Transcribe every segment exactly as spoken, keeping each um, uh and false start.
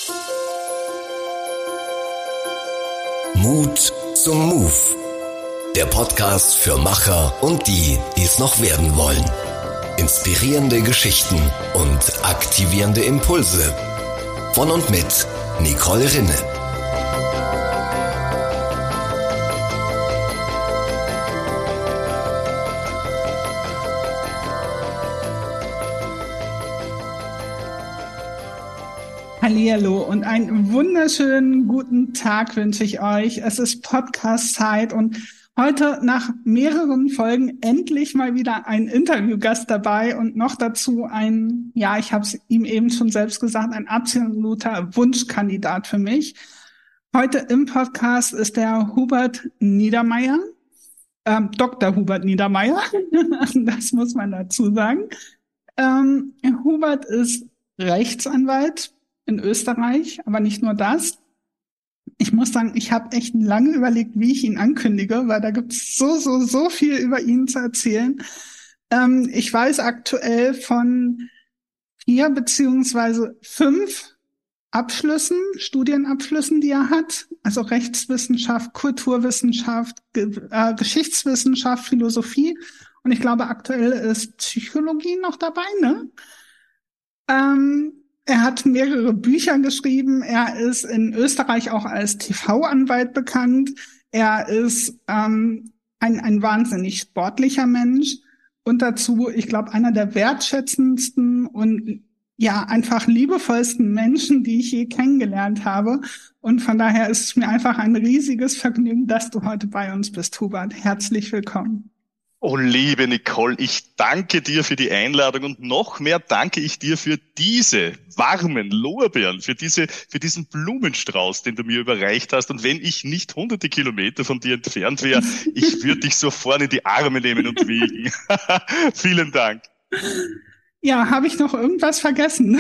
Mut zum Move. Der Podcast für Macher und die, die es noch werden wollen. Inspirierende Geschichten und aktivierende Impulse. Von und mit Nicole Rinne. Hallihallo und einen wunderschönen guten Tag wünsche ich euch. Es ist Podcast-Zeit und heute nach mehreren Folgen endlich mal wieder ein Interviewgast dabei und noch dazu ein, ja, ich habe es ihm eben schon selbst gesagt, ein absoluter Wunschkandidat für mich. Heute im Podcast ist der Hubert Niedermeyer, ähm, Doktor Hubert Niedermeyer, das muss man dazu sagen. Ähm, Hubert ist Rechtsanwalt in Österreich, aber nicht nur das. Ich muss sagen, ich habe echt lange überlegt, wie ich ihn ankündige, weil da gibt es so, so, so viel über ihn zu erzählen. Ähm, ich weiß aktuell von vier beziehungsweise fünf Abschlüssen, Studienabschlüssen, die er hat. Also Rechtswissenschaft, Kulturwissenschaft, Ge- äh, Geschichtswissenschaft, Philosophie. Und ich glaube, aktuell ist Psychologie noch dabei, ne? Ähm, Er hat mehrere Bücher geschrieben. Er ist in Österreich auch als T V-Anwalt bekannt. Er ist ähm, ein, ein wahnsinnig sportlicher Mensch und dazu, ich glaube, einer der wertschätzendsten und ja einfach liebevollsten Menschen, die ich je kennengelernt habe. Und von daher ist es mir einfach ein riesiges Vergnügen, dass du heute bei uns bist, Hubert. Herzlich willkommen. Oh, liebe Nicole, ich danke dir für die Einladung und noch mehr danke ich dir für diese warmen Lorbeeren, für diese, für diesen Blumenstrauß, den du mir überreicht hast. Und wenn ich nicht hunderte Kilometer von dir entfernt wäre, ich würde dich so vorne in die Arme nehmen und wiegen. Vielen Dank. Ja, habe ich noch irgendwas vergessen?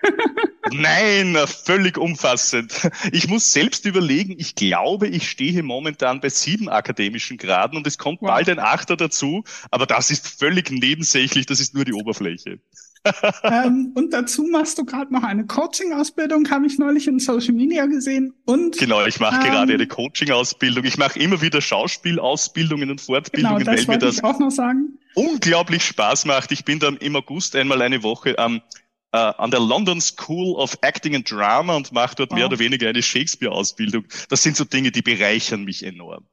Nein, völlig umfassend. Ich muss selbst überlegen, ich glaube, ich stehe momentan bei sieben akademischen Graden und es kommt wow. bald ein Achter dazu, aber das ist völlig nebensächlich, das ist nur die Oberfläche. ähm, und dazu machst du gerade noch eine Coaching-Ausbildung, habe ich neulich in Social Media gesehen. Und genau, ich mache ähm, gerade eine Coaching-Ausbildung. Ich mache immer wieder Schauspielausbildungen und Fortbildungen, genau, das weil mir das ich auch noch sagen. unglaublich Spaß macht. Ich bin dann im August einmal eine Woche am äh, an der London School of Acting and Drama und mache dort wow. mehr oder weniger eine Shakespeare-Ausbildung. Das sind so Dinge, die bereichern mich enorm.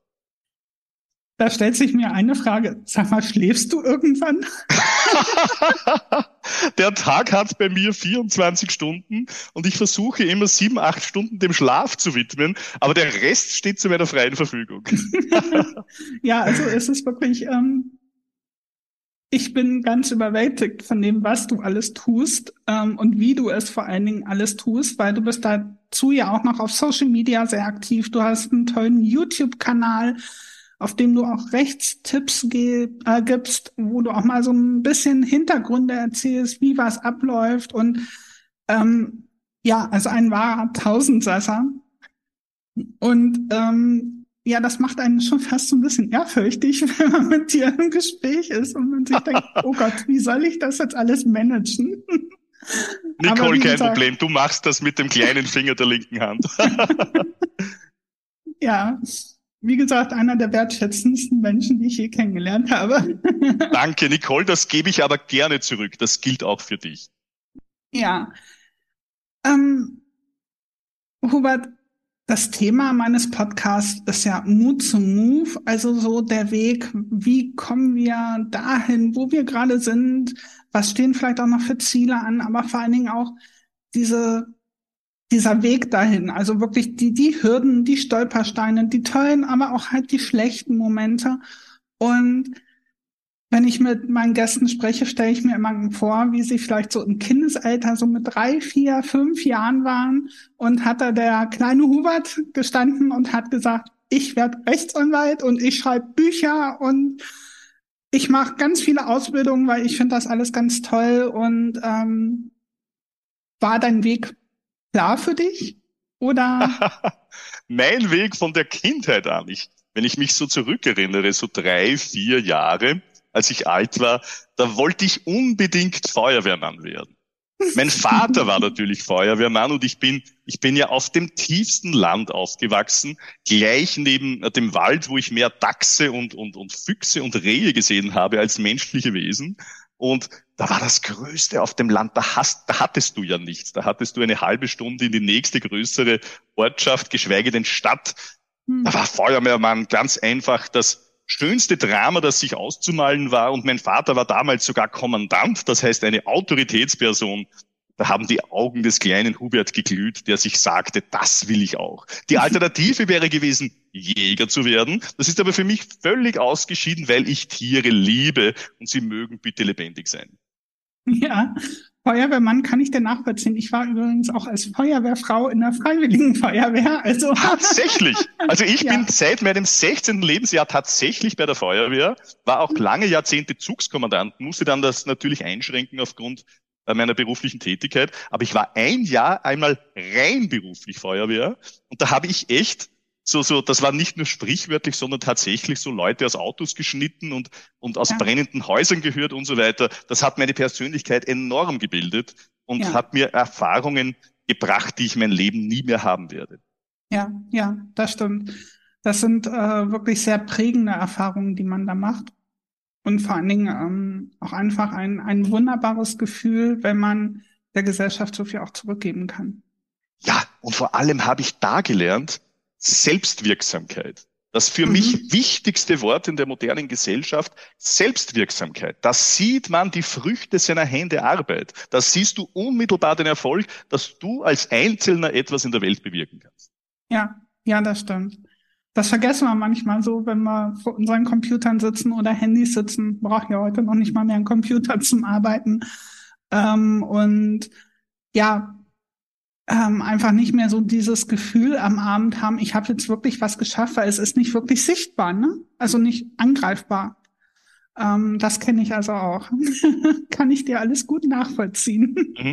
Da stellt sich mir eine Frage. Sag mal, schläfst du irgendwann? Der Tag hat bei mir vierundzwanzig Stunden und ich versuche immer sieben, acht Stunden dem Schlaf zu widmen, aber der Rest steht zu meiner freien Verfügung. Ja, also es ist wirklich, ähm, ich bin ganz überwältigt von dem, was du alles tust ähm, und wie du es vor allen Dingen alles tust, weil du bist dazu ja auch noch auf Social Media sehr aktiv. Du hast einen tollen YouTube-Kanal, auf dem du auch Rechtstipps ge- äh, gibst, wo du auch mal so ein bisschen Hintergründe erzählst, wie was abläuft und ähm, ja, also ein wahrer Tausendsasser. Und ähm, ja, das macht einen schon fast so ein bisschen ehrfürchtig, wenn man mit dir im Gespräch ist und man sich denkt, oh Gott, wie soll ich das jetzt alles managen? Nicole, kein gesagt, Problem, du machst das mit dem kleinen Finger der linken Hand. Ja, wie gesagt, einer der wertschätzendsten Menschen, die ich je kennengelernt habe. Danke, Nicole, das gebe ich aber gerne zurück. Das gilt auch für dich. Ja. Ähm, Hubert, das Thema meines Podcasts ist ja Mut zum Move, also so der Weg, wie kommen wir dahin, wo wir gerade sind, was stehen vielleicht auch noch für Ziele an, aber vor allen Dingen auch diese dieser Weg dahin, also wirklich die die Hürden, die Stolpersteine, die tollen, aber auch halt die schlechten Momente. Und wenn ich mit meinen Gästen spreche, stelle ich mir immer vor, wie sie vielleicht so im Kindesalter so mit drei, vier, fünf Jahren waren und hat da der kleine Hubert gestanden und hat gesagt, ich werde Rechtsanwalt und ich schreibe Bücher und ich mache ganz viele Ausbildungen, weil ich finde das alles ganz toll. Und ähm, war dein Weg klar für dich? Oder? Mein Weg von der Kindheit an. Ich, wenn ich mich so zurückerinnere, so drei, vier Jahre, als ich alt war, da wollte ich unbedingt Feuerwehrmann werden. Mein Vater war natürlich Feuerwehrmann und ich bin, ich bin ja auf dem tiefsten Land aufgewachsen, gleich neben dem Wald, wo ich mehr Dachse und, und, und Füchse und Rehe gesehen habe als menschliche Wesen. Und da war das Größte auf dem Land, da, hast, da hattest du ja nichts. Da hattest du eine halbe Stunde in die nächste größere Ortschaft, geschweige denn Stadt. Da war Feuerwehrmann ganz einfach das schönste Drama, das sich auszumalen war. Und mein Vater war damals sogar Kommandant, das heißt eine Autoritätsperson. Da haben die Augen des kleinen Hubert geglüht, der sich sagte, das will ich auch. Die Alternative wäre gewesen, Jäger zu werden. Das ist aber für mich völlig ausgeschieden, weil ich Tiere liebe und sie mögen bitte lebendig sein. Ja, Feuerwehrmann kann ich dir nachvollziehen. Ich war übrigens auch als Feuerwehrfrau in der Freiwilligen Feuerwehr. Also tatsächlich. Also ich ja. bin seit meinem sechzehnten Lebensjahr tatsächlich bei der Feuerwehr, war auch lange Jahrzehnte Zugskommandant, musste dann das natürlich einschränken aufgrund meiner beruflichen Tätigkeit. Aber ich war ein Jahr einmal rein beruflich Feuerwehr und da habe ich echt so, so, das war nicht nur sprichwörtlich, sondern tatsächlich so Leute aus Autos geschnitten und, und aus ja. brennenden Häusern gehört und so weiter. Das hat meine Persönlichkeit enorm gebildet und ja. hat mir Erfahrungen gebracht, die ich mein Leben nie mehr haben werde. Ja, ja, das stimmt. Das sind äh, wirklich sehr prägende Erfahrungen, die man da macht. Und vor allen Dingen ähm, auch einfach ein, ein wunderbares Gefühl, wenn man der Gesellschaft so viel auch zurückgeben kann. Ja, und vor allem habe ich da gelernt, Selbstwirksamkeit. Das für mhm. mich wichtigste Wort in der modernen Gesellschaft, Selbstwirksamkeit. Da sieht man die Früchte seiner Hände Arbeit. Da siehst du unmittelbar den Erfolg, dass du als Einzelner etwas in der Welt bewirken kannst. Ja, ja, das stimmt. Das vergessen wir manchmal so, wenn wir vor unseren Computern sitzen oder Handys sitzen. Wir brauchen ja heute noch nicht mal mehr einen Computer zum Arbeiten. Ähm, und ja, ähm, einfach nicht mehr so dieses Gefühl am Abend haben, ich habe jetzt wirklich was geschafft, weil es ist nicht wirklich sichtbar, ne? Also nicht angreifbar. Ähm, das kenne ich also auch. Kann ich dir alles gut nachvollziehen. Mhm.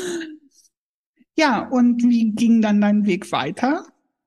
Ja, und wie ging dann dein Weg weiter?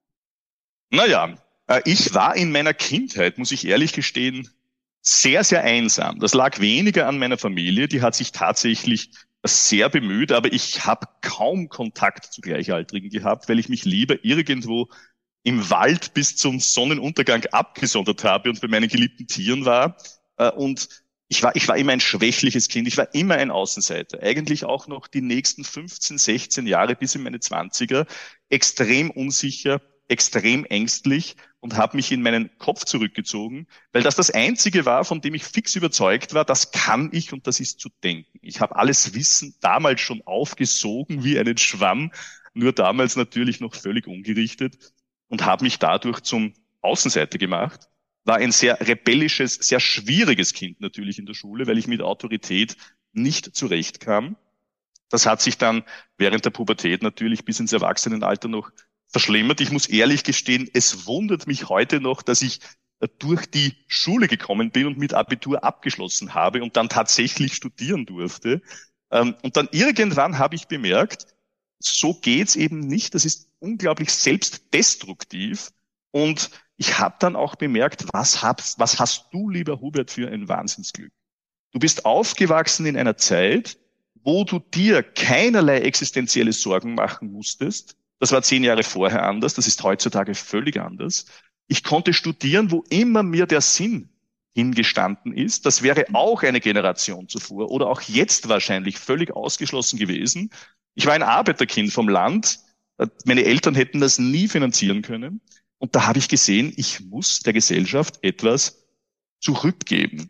Naja, ich war in meiner Kindheit, muss ich ehrlich gestehen, sehr, sehr einsam. Das lag weniger an meiner Familie, die hat sich tatsächlich sehr bemüht, aber ich habe kaum Kontakt zu Gleichaltrigen gehabt, weil ich mich lieber irgendwo im Wald bis zum Sonnenuntergang abgesondert habe und bei meinen geliebten Tieren war. Und ich war, ich war immer ein schwächliches Kind, ich war immer ein Außenseiter. Eigentlich auch noch die nächsten fünfzehn, sechzehn Jahre bis in meine Zwanziger extrem unsicher, extrem ängstlich und habe mich in meinen Kopf zurückgezogen, weil das das Einzige war, von dem ich fix überzeugt war, das kann ich und das ist zu denken. Ich habe alles Wissen damals schon aufgesogen wie einen Schwamm, nur damals natürlich noch völlig ungerichtet und habe mich dadurch zum Außenseiter gemacht. War ein sehr rebellisches, sehr schwieriges Kind natürlich in der Schule, weil ich mit Autorität nicht zurechtkam. Das hat sich dann während der Pubertät natürlich bis ins Erwachsenenalter noch verschlimmert. Ich muss ehrlich gestehen, es wundert mich heute noch, dass ich durch die Schule gekommen bin und mit Abitur abgeschlossen habe und dann tatsächlich studieren durfte. Und dann irgendwann habe ich bemerkt, so geht's eben nicht. Das ist unglaublich selbstdestruktiv. Und ich habe dann auch bemerkt, was, hab's, was hast du, lieber Hubert, für ein Wahnsinnsglück. Du bist aufgewachsen in einer Zeit, wo du dir keinerlei existenzielle Sorgen machen musstest. Das war zehn Jahre vorher anders, das ist heutzutage völlig anders. Ich konnte studieren, wo immer mir der Sinn hingestanden ist. Das wäre auch eine Generation zuvor oder auch jetzt wahrscheinlich völlig ausgeschlossen gewesen. Ich war ein Arbeiterkind vom Land. Meine Eltern hätten das nie finanzieren können. Und da habe ich gesehen, ich muss der Gesellschaft etwas zurückgeben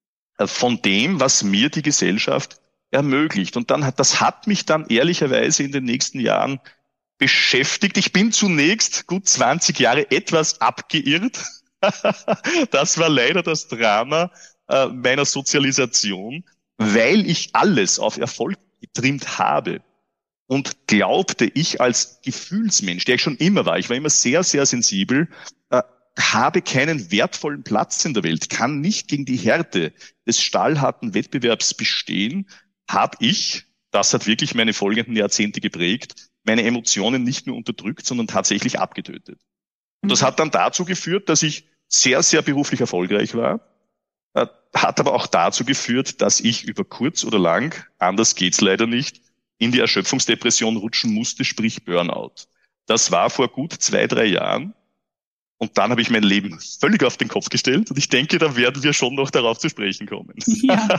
von dem, was mir die Gesellschaft ermöglicht. Und dann hat, das hat mich dann ehrlicherweise in den nächsten Jahren beschäftigt. Ich bin zunächst gut zwanzig Jahre etwas abgeirrt. Das war leider das Drama äh, meiner Sozialisation, weil ich alles auf Erfolg getrimmt habe und glaubte, ich als Gefühlsmensch, der ich schon immer war, ich war immer sehr, sehr sensibel, äh, habe keinen wertvollen Platz in der Welt, kann nicht gegen die Härte des stahlharten Wettbewerbs bestehen, habe ich, das hat wirklich meine folgenden Jahrzehnte geprägt, meine Emotionen nicht nur unterdrückt, sondern tatsächlich abgetötet. Und das hat dann dazu geführt, dass ich sehr, sehr beruflich erfolgreich war, hat aber auch dazu geführt, dass ich über kurz oder lang, anders geht's leider nicht, in die Erschöpfungsdepression rutschen musste, sprich Burnout. Das war vor gut zwei, drei Jahren. Und dann habe ich mein Leben völlig auf den Kopf gestellt. Und ich denke, da werden wir schon noch darauf zu sprechen kommen. Ja.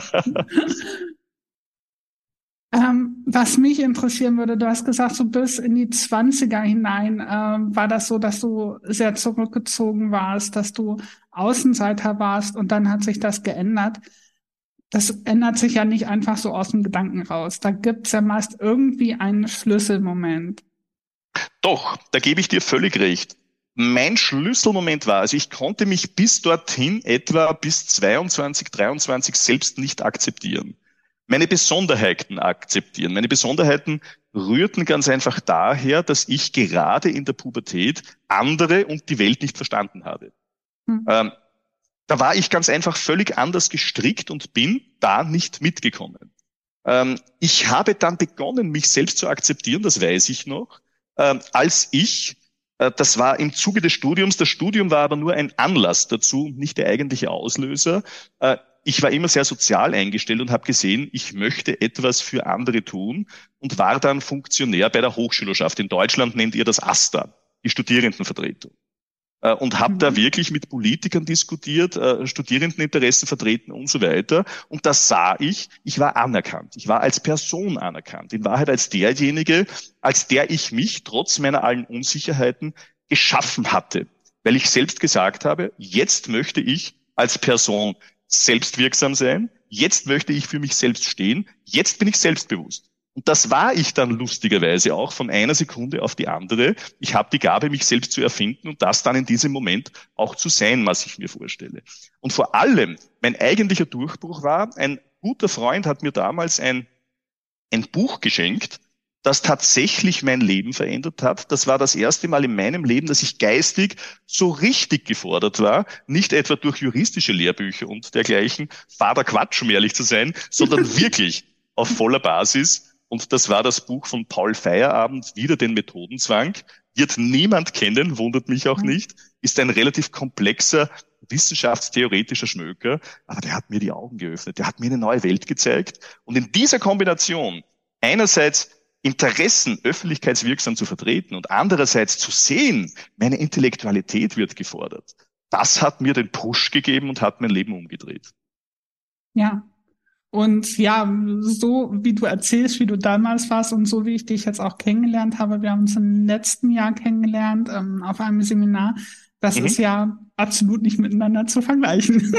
ähm, was mich interessieren würde, du hast gesagt, so bis in die Zwanziger hinein ähm, war das so, dass du sehr zurückgezogen warst, dass du Außenseiter warst und dann hat sich das geändert. Das ändert sich ja nicht einfach so aus dem Gedanken raus. Da gibt's ja meist irgendwie einen Schlüsselmoment. Doch, da gebe ich dir völlig recht. Mein Schlüsselmoment war, also ich konnte mich bis dorthin etwa bis zweiundzwanzig, dreiundzwanzig selbst nicht akzeptieren. Meine Besonderheiten akzeptieren. Meine Besonderheiten rührten ganz einfach daher, dass ich gerade in der Pubertät andere und die Welt nicht verstanden habe. Hm. Ähm, Da war ich ganz einfach völlig anders gestrickt und bin da nicht mitgekommen. Ähm, ich habe dann begonnen, mich selbst zu akzeptieren, das weiß ich noch, ähm, als ich, äh, das war im Zuge des Studiums, das Studium war aber nur ein Anlass dazu, nicht der eigentliche Auslöser. Äh, ich war immer sehr sozial eingestellt und habe gesehen, ich möchte etwas für andere tun und war dann Funktionär bei der Hochschülerschaft. In Deutschland nennt ihr das AStA, die Studierendenvertretung. Und habe mhm. da wirklich mit Politikern diskutiert, äh, Studierendeninteressen vertreten und so weiter. Und das sah ich, ich war anerkannt. Ich war als Person anerkannt. In Wahrheit als derjenige, als der ich mich trotz meiner allen Unsicherheiten geschaffen hatte. Weil ich selbst gesagt habe, jetzt möchte ich als Person selbstwirksam sein. Jetzt möchte ich für mich selbst stehen. Jetzt bin ich selbstbewusst. Und das war ich dann lustigerweise auch von einer Sekunde auf die andere. Ich habe die Gabe, mich selbst zu erfinden und das dann in diesem Moment auch zu sein, was ich mir vorstelle. Und vor allem, mein eigentlicher Durchbruch war, ein guter Freund hat mir damals ein, ein Buch geschenkt, das tatsächlich mein Leben verändert hat. Das war das erste Mal in meinem Leben, dass ich geistig so richtig gefordert war, nicht etwa durch juristische Lehrbücher und dergleichen, fader Quatsch, um ehrlich zu sein, sondern wirklich auf voller Basis. Und das war das Buch von Paul Feyerabend, Wieder den Methodenzwang. Wird niemand kennen, wundert mich auch nicht. Ist ein relativ komplexer wissenschaftstheoretischer Schmöker. Aber der hat mir die Augen geöffnet. Der hat mir eine neue Welt gezeigt. Und in dieser Kombination einerseits Interessen öffentlichkeitswirksam zu vertreten und andererseits zu sehen, meine Intellektualität wird gefordert. Das hat mir den Push gegeben und hat mein Leben umgedreht. Ja. Und ja, so wie du erzählst, wie du damals warst und so wie ich dich jetzt auch kennengelernt habe, wir haben uns im letzten Jahr kennengelernt ähm, auf einem Seminar, das mhm. ist ja absolut nicht miteinander zu vergleichen.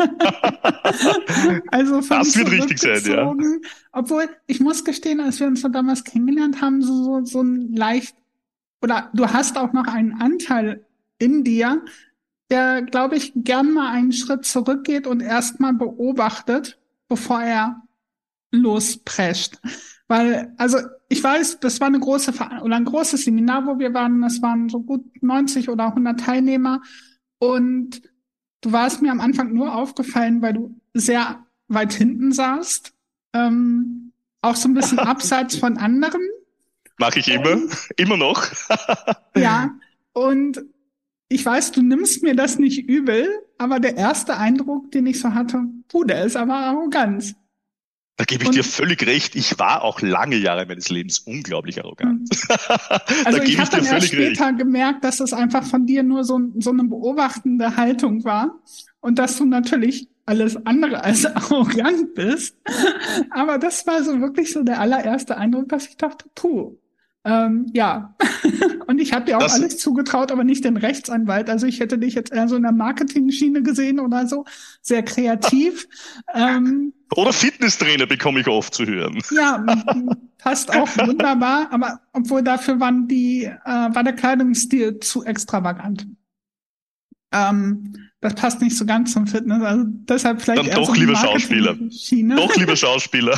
Also das wird richtig sein, ja. Obwohl, ich muss gestehen, als wir uns so damals kennengelernt haben, so, so, so ein leicht, oder du hast auch noch einen Anteil in dir, der, glaube ich, gern mal einen Schritt zurückgeht und erstmal beobachtet, bevor er losprescht. Weil, also ich weiß, das war eine große Ver- oder ein großes Seminar, wo wir waren. Das waren so gut neunzig oder hundert Teilnehmer. Und du warst mir am Anfang nur aufgefallen, weil du sehr weit hinten saßt. Ähm, auch so ein bisschen abseits von anderen. Mache ich immer, und, immer noch. Ja, und ich weiß, du nimmst mir das nicht übel, aber der erste Eindruck, den ich so hatte, puh, der ist aber arrogant. Da gebe ich und, dir völlig recht. Ich war auch lange Jahre meines Lebens unglaublich arrogant. Also ich habe dann erst später recht. gemerkt, dass das einfach von dir nur so, so eine beobachtende Haltung war und dass du natürlich alles andere als arrogant bist. Aber das war so wirklich so der allererste Eindruck, dass ich dachte, puh. Ähm, ja, und ich habe dir auch das alles zugetraut, aber nicht den Rechtsanwalt. Also ich hätte dich jetzt eher so in der Marketing-Schiene gesehen oder so, sehr kreativ. ähm, oder Fitnesstrainer bekomme ich oft zu hören. Ja, passt auch wunderbar, aber obwohl dafür waren die, äh, war der Kleidungsstil zu extravagant. Ähm, das passt nicht so ganz zum Fitness, also deshalb vielleicht Dann eher doch so lieber Schauspieler. Doch lieber Schauspieler.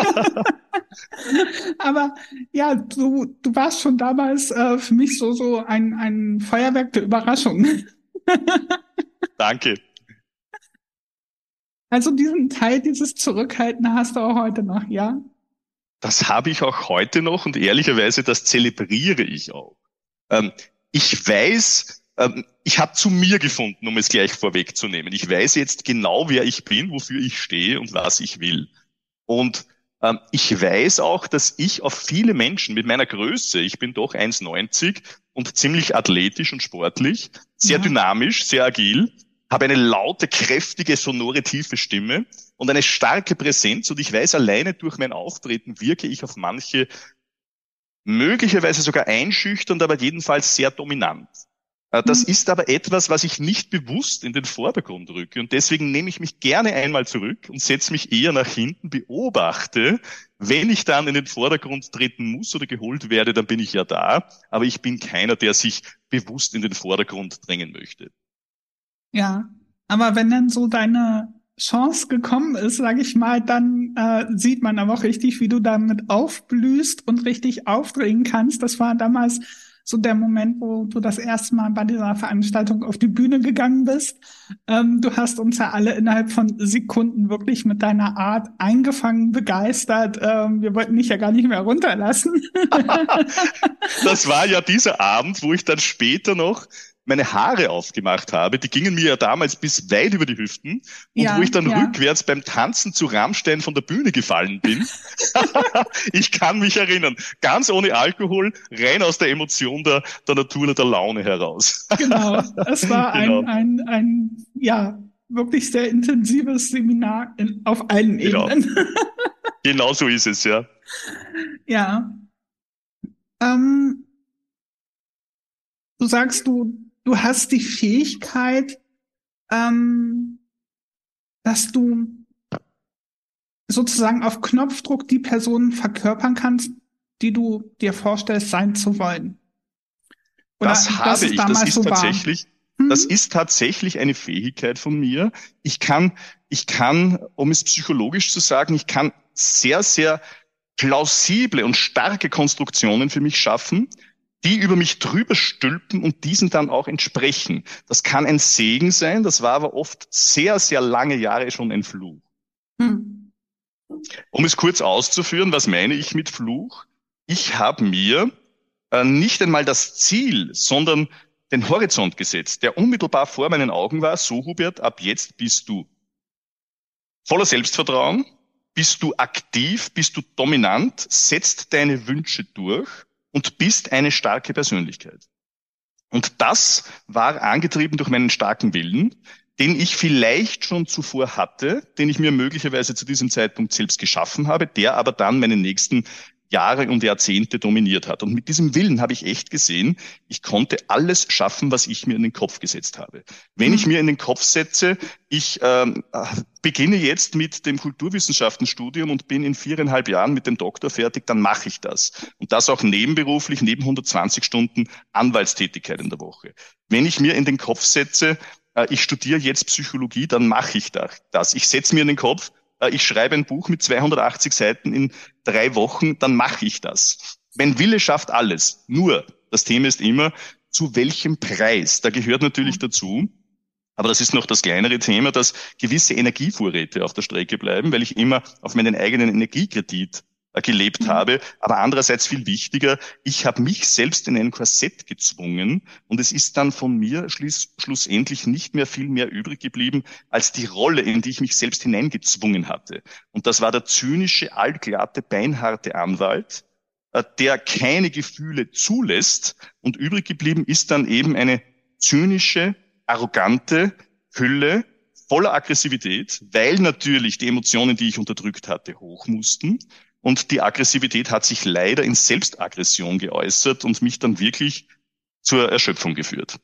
Aber ja, du, du warst schon damals äh, für mich so so ein, ein Feuerwerk der Überraschung. Danke. Also diesen Teil, dieses Zurückhalten hast du auch heute noch, ja? Das habe ich auch heute noch und ehrlicherweise, das zelebriere ich auch. Ähm, ich weiß, ähm, ich habe zu mir gefunden, um es gleich vorwegzunehmen. Ich weiß jetzt genau, wer ich bin, wofür ich stehe und was ich will. Und Ähm, ich weiß auch, dass ich auf viele Menschen mit meiner Größe, ich bin doch eins neunzig und ziemlich athletisch und sportlich, sehr Ja. dynamisch, sehr agil, habe eine laute, kräftige, sonore, tiefe Stimme und eine starke Präsenz. Und ich weiß, alleine durch mein Auftreten wirke ich auf manche möglicherweise sogar einschüchternd, aber jedenfalls sehr dominant. Äh, Das Hm. ist aber etwas, was ich nicht bewusst in den Vordergrund rücke. Und deswegen nehme ich mich gerne einmal zurück und setze mich eher nach hinten, beobachte. Wenn ich dann in den Vordergrund treten muss oder geholt werde, dann bin ich ja da. Aber ich bin keiner, der sich bewusst in den Vordergrund drängen möchte. Ja, aber wenn dann so deine Chance gekommen ist, sage ich mal, dann äh, sieht man aber auch richtig, wie du damit aufblühst und richtig aufdrehen kannst. Das war damals so der Moment, wo du das erste Mal bei dieser Veranstaltung auf die Bühne gegangen bist. Ähm, du hast uns ja alle innerhalb von Sekunden wirklich mit deiner Art eingefangen, begeistert. Ähm, wir wollten dich ja gar nicht mehr runterlassen. Das war ja dieser Abend, wo ich dann später noch meine Haare aufgemacht habe. Die gingen mir ja damals bis weit über die Hüften. Und Ja, wo ich dann ja. rückwärts beim Tanzen zu Rammstein von der Bühne gefallen bin. Ich kann mich erinnern. Ganz ohne Alkohol, rein aus der Emotion der, der Natur oder der Laune heraus. Genau, es war Genau. ein, ein, ein, ja, wirklich sehr intensives Seminar in, auf allen Genau. Ebenen. Genau so ist es, ja. Ja. Ähm, du sagst, du, du hast die Fähigkeit, ähm, dass du sozusagen auf Knopfdruck die Person verkörpern kannst, die du dir vorstellst, sein zu wollen. Oder Das dass habe es ich. Das damals ist so war. tatsächlich, Hm? das ist tatsächlich eine Fähigkeit von mir. Ich kann, ich kann, um es psychologisch zu sagen, ich kann sehr, sehr plausible und starke Konstruktionen für mich schaffen, die über mich drüber stülpen und diesen dann auch entsprechen. Das kann ein Segen sein, das war aber oft sehr, sehr lange Jahre schon ein Fluch. Hm. Um es kurz auszuführen, was meine ich mit Fluch? Ich habe mir äh, nicht einmal das Ziel, sondern den Horizont gesetzt, der unmittelbar vor meinen Augen war. So, Hubert, ab jetzt bist du voller Selbstvertrauen, bist du aktiv, bist du dominant, setzt deine Wünsche durch und bist eine starke Persönlichkeit. Und das war angetrieben durch meinen starken Willen, den ich vielleicht schon zuvor hatte, den ich mir möglicherweise zu diesem Zeitpunkt selbst geschaffen habe, der aber dann meine nächsten Jahre und Jahrzehnte dominiert hat. Und mit diesem Willen habe ich echt gesehen, ich konnte alles schaffen, was ich mir in den Kopf gesetzt habe. Wenn ich mir in den Kopf setze, ich ähm, beginne jetzt mit dem Kulturwissenschaftenstudium und bin in viereinhalb Jahren mit dem Doktor fertig, dann mache ich das. Und das auch nebenberuflich, neben hundertzwanzig Stunden Anwaltstätigkeit in der Woche. Wenn ich mir in den Kopf setze, äh, ich studiere jetzt Psychologie, dann mache ich das. Ich setze mir in den Kopf, ich schreibe ein Buch mit zweihundertachtzig Seiten in drei Wochen, dann mache ich das. Mein Wille schafft alles. Nur, das Thema ist immer, zu welchem Preis? Da gehört natürlich dazu, aber das ist noch das kleinere Thema, dass gewisse Energievorräte auf der Strecke bleiben, weil ich immer auf meinen eigenen Energiekredit gelebt habe. Aber andererseits viel wichtiger, ich habe mich selbst in ein Korsett gezwungen und es ist dann von mir schluss, schlussendlich nicht mehr viel mehr übrig geblieben als die Rolle, in die ich mich selbst hineingezwungen hatte. Und das war der zynische, altglatte, beinharte Anwalt, der keine Gefühle zulässt, und übrig geblieben ist dann eben eine zynische, arrogante Hülle voller Aggressivität, weil natürlich die Emotionen, die ich unterdrückt hatte, hoch mussten. Und die Aggressivität hat sich leider in Selbstaggression geäußert und mich dann wirklich zur Erschöpfung geführt.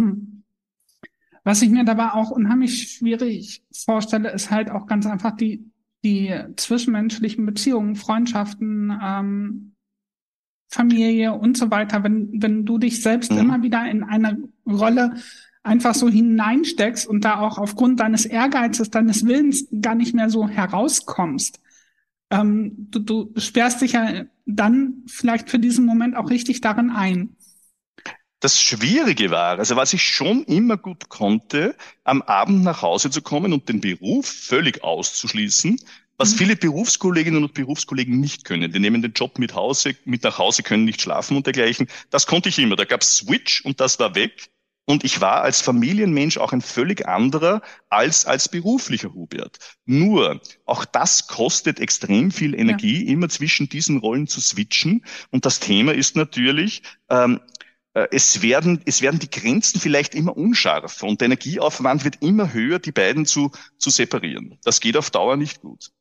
Was ich mir dabei auch unheimlich schwierig vorstelle, ist halt auch ganz einfach die, die zwischenmenschlichen Beziehungen, Freundschaften, ähm, Familie und so weiter. Wenn, wenn du dich selbst mhm. immer wieder in eine Rolle einfach so hineinsteckst und da auch aufgrund deines Ehrgeizes, deines Willens gar nicht mehr so herauskommst. Ähm, du, du sperrst dich ja dann vielleicht für diesen Moment auch richtig darin ein. Das Schwierige war, also was ich schon immer gut konnte, am Abend nach Hause zu kommen und den Beruf völlig auszuschließen, was mhm. viele Berufskolleginnen und Berufskollegen nicht können. Die nehmen den Job mit Hause, mit nach Hause, können nicht schlafen und dergleichen. Das konnte ich immer. Da gab's Switch und das war weg. Und ich war als Familienmensch auch ein völlig anderer als als beruflicher Hubert. Nur, auch das kostet extrem viel Energie, ja. immer zwischen diesen Rollen zu switchen. Und das Thema ist natürlich, ähm, äh, es werden es werden die Grenzen vielleicht immer unscharfer und der Energieaufwand wird immer höher, die beiden zu zu separieren. Das geht auf Dauer nicht gut.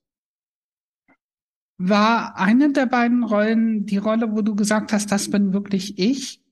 War eine der beiden Rollen die Rolle, wo du gesagt hast, das bin wirklich ich?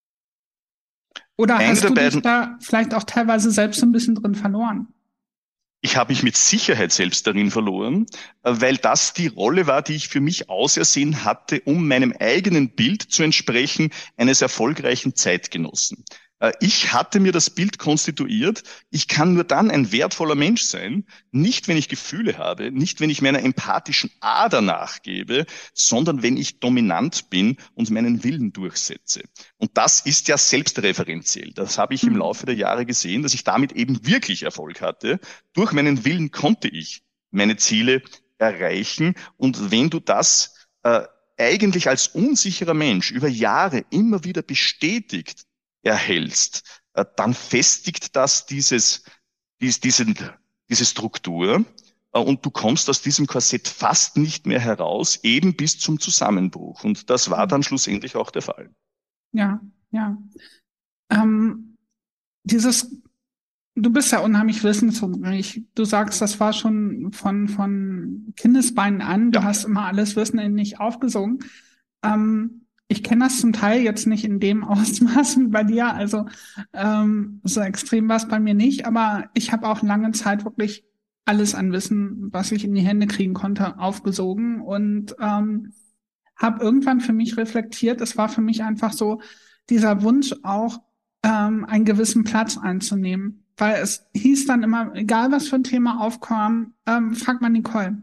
Oder Eine hast der du dich beiden, da vielleicht auch teilweise selbst ein bisschen drin verloren? Ich habe mich mit Sicherheit selbst darin verloren, weil das die Rolle war, die ich für mich ausersehen hatte, um meinem eigenen Bild zu entsprechen, eines erfolgreichen Zeitgenossen. Ich hatte mir das Bild konstituiert, ich kann nur dann ein wertvoller Mensch sein, nicht wenn ich Gefühle habe, nicht wenn ich meiner empathischen Ader nachgebe, sondern wenn ich dominant bin und meinen Willen durchsetze. Und das ist ja selbstreferenziell. Das habe ich im Laufe der Jahre gesehen, dass ich damit eben wirklich Erfolg hatte. Durch meinen Willen konnte ich meine Ziele erreichen. Und wenn du das äh, eigentlich als unsicherer Mensch über Jahre immer wieder bestätigt erhältst, dann festigt das dieses, dies, diesen, diese Struktur und du kommst aus diesem Korsett fast nicht mehr heraus, eben bis zum Zusammenbruch. Und das war dann schlussendlich auch der Fall. Ja, ja. Ähm, dieses, du bist ja unheimlich wissenshungrig. Du sagst, das war schon von, von Kindesbeinen an. Du Ja. hast immer alles Wissen in dich aufgesogen. Ähm, Ich kenne das zum Teil jetzt nicht in dem Ausmaß wie bei dir, also ähm, so extrem war es bei mir nicht, aber ich habe auch lange Zeit wirklich alles an Wissen, was ich in die Hände kriegen konnte, aufgesogen und ähm, habe irgendwann für mich reflektiert, es war für mich einfach so dieser Wunsch auch, ähm, einen gewissen Platz einzunehmen, weil es hieß dann immer, egal was für ein Thema aufkam, ähm, frag mal Nicole,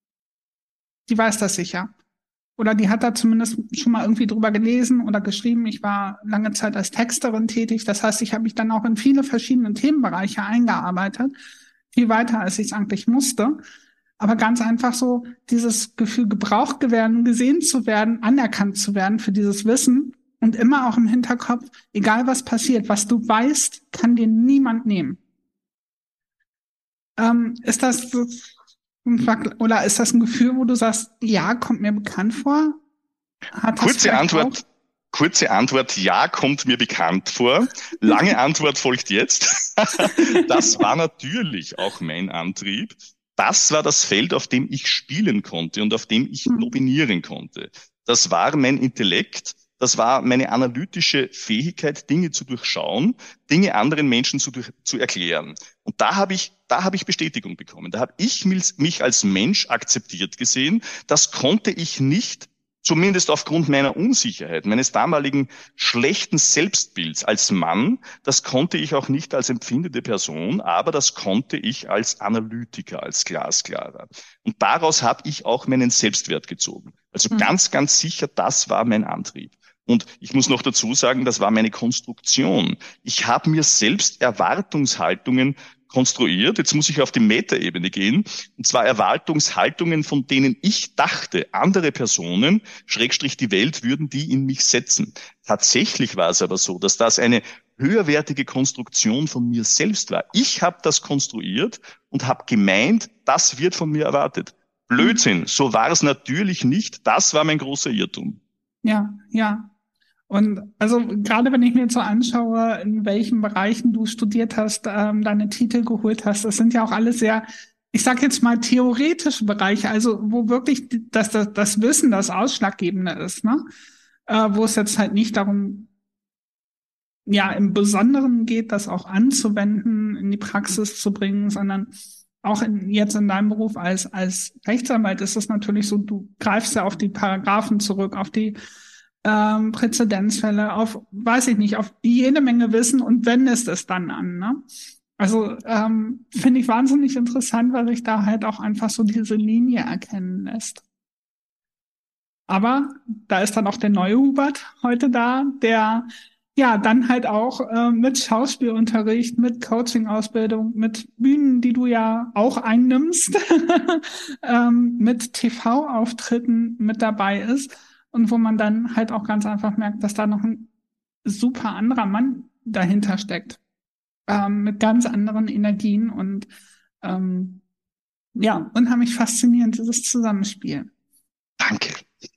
die weiß das sicher. Oder die hat da zumindest schon mal irgendwie drüber gelesen oder geschrieben. Ich war lange Zeit als Texterin tätig. Das heißt, ich habe mich dann auch in viele verschiedene Themenbereiche eingearbeitet. Viel weiter, als ich es eigentlich musste. Aber ganz einfach so dieses Gefühl, gebraucht werden, gesehen zu werden, anerkannt zu werden für dieses Wissen. Und immer auch im Hinterkopf, egal was passiert, was du weißt, kann dir niemand nehmen. Ähm, ist das... Oder ist das ein Gefühl, wo du sagst, ja, kommt mir bekannt vor? Hat Kurze Antwort, auch? kurze Antwort, ja, kommt mir bekannt vor. Lange Antwort folgt jetzt. Das war natürlich auch mein Antrieb. Das war das Feld, auf dem ich spielen konnte und auf dem ich mhm. nominieren konnte. Das war mein Intellekt. Das war meine analytische Fähigkeit, Dinge zu durchschauen, Dinge anderen Menschen zu, durch, zu erklären. Und da habe ich, da habe ich Bestätigung bekommen. Da habe ich mich als Mensch akzeptiert gesehen. Das konnte ich nicht, zumindest aufgrund meiner Unsicherheit, meines damaligen schlechten Selbstbilds als Mann, das konnte ich auch nicht als empfindende Person, aber das konnte ich als Analytiker, als Glasklarer. Und daraus habe ich auch meinen Selbstwert gezogen. Also mhm. ganz, ganz sicher, das war mein Antrieb. Und ich muss noch dazu sagen, das war meine Konstruktion. Ich habe mir selbst Erwartungshaltungen konstruiert. Jetzt muss ich auf die Metaebene gehen. Und zwar Erwartungshaltungen, von denen ich dachte, andere Personen, Schrägstrich die Welt, würden die in mich setzen. Tatsächlich war es aber so, dass das eine höherwertige Konstruktion von mir selbst war. Ich habe das konstruiert und habe gemeint, das wird von mir erwartet. Blödsinn, so war es natürlich nicht. Das war mein großer Irrtum. Ja, ja. Und also gerade wenn ich mir jetzt so anschaue, in welchen Bereichen du studiert hast, ähm, deine Titel geholt hast, das sind ja auch alles sehr, ich sag jetzt mal theoretische Bereiche, also wo wirklich das, das, das Wissen das Ausschlaggebende ist, ne? Äh, wo es jetzt halt nicht darum, ja, im Besonderen geht, das auch anzuwenden, in die Praxis zu bringen, sondern auch in, jetzt in deinem Beruf als, als Rechtsanwalt ist es natürlich so, du greifst ja auf die Paragraphen zurück, auf die ähm, Präzedenzfälle, auf, weiß ich nicht, auf jede Menge Wissen und wendest es dann an, ne? Also ähm, finde ich wahnsinnig interessant, weil sich da halt auch einfach so diese Linie erkennen lässt. Aber da ist dann auch der neue Hubert heute da, der ja dann halt auch äh, mit Schauspielunterricht, mit Coaching-Ausbildung, mit Bühnen, die du ja auch einnimmst, ähm, mit T V-Auftritten mit dabei ist und wo man dann halt auch ganz einfach merkt, dass da noch ein super anderer Mann dahinter steckt. Ähm, mit ganz anderen Energien und ähm, ja, unheimlich faszinierend, dieses Zusammenspiel. Danke.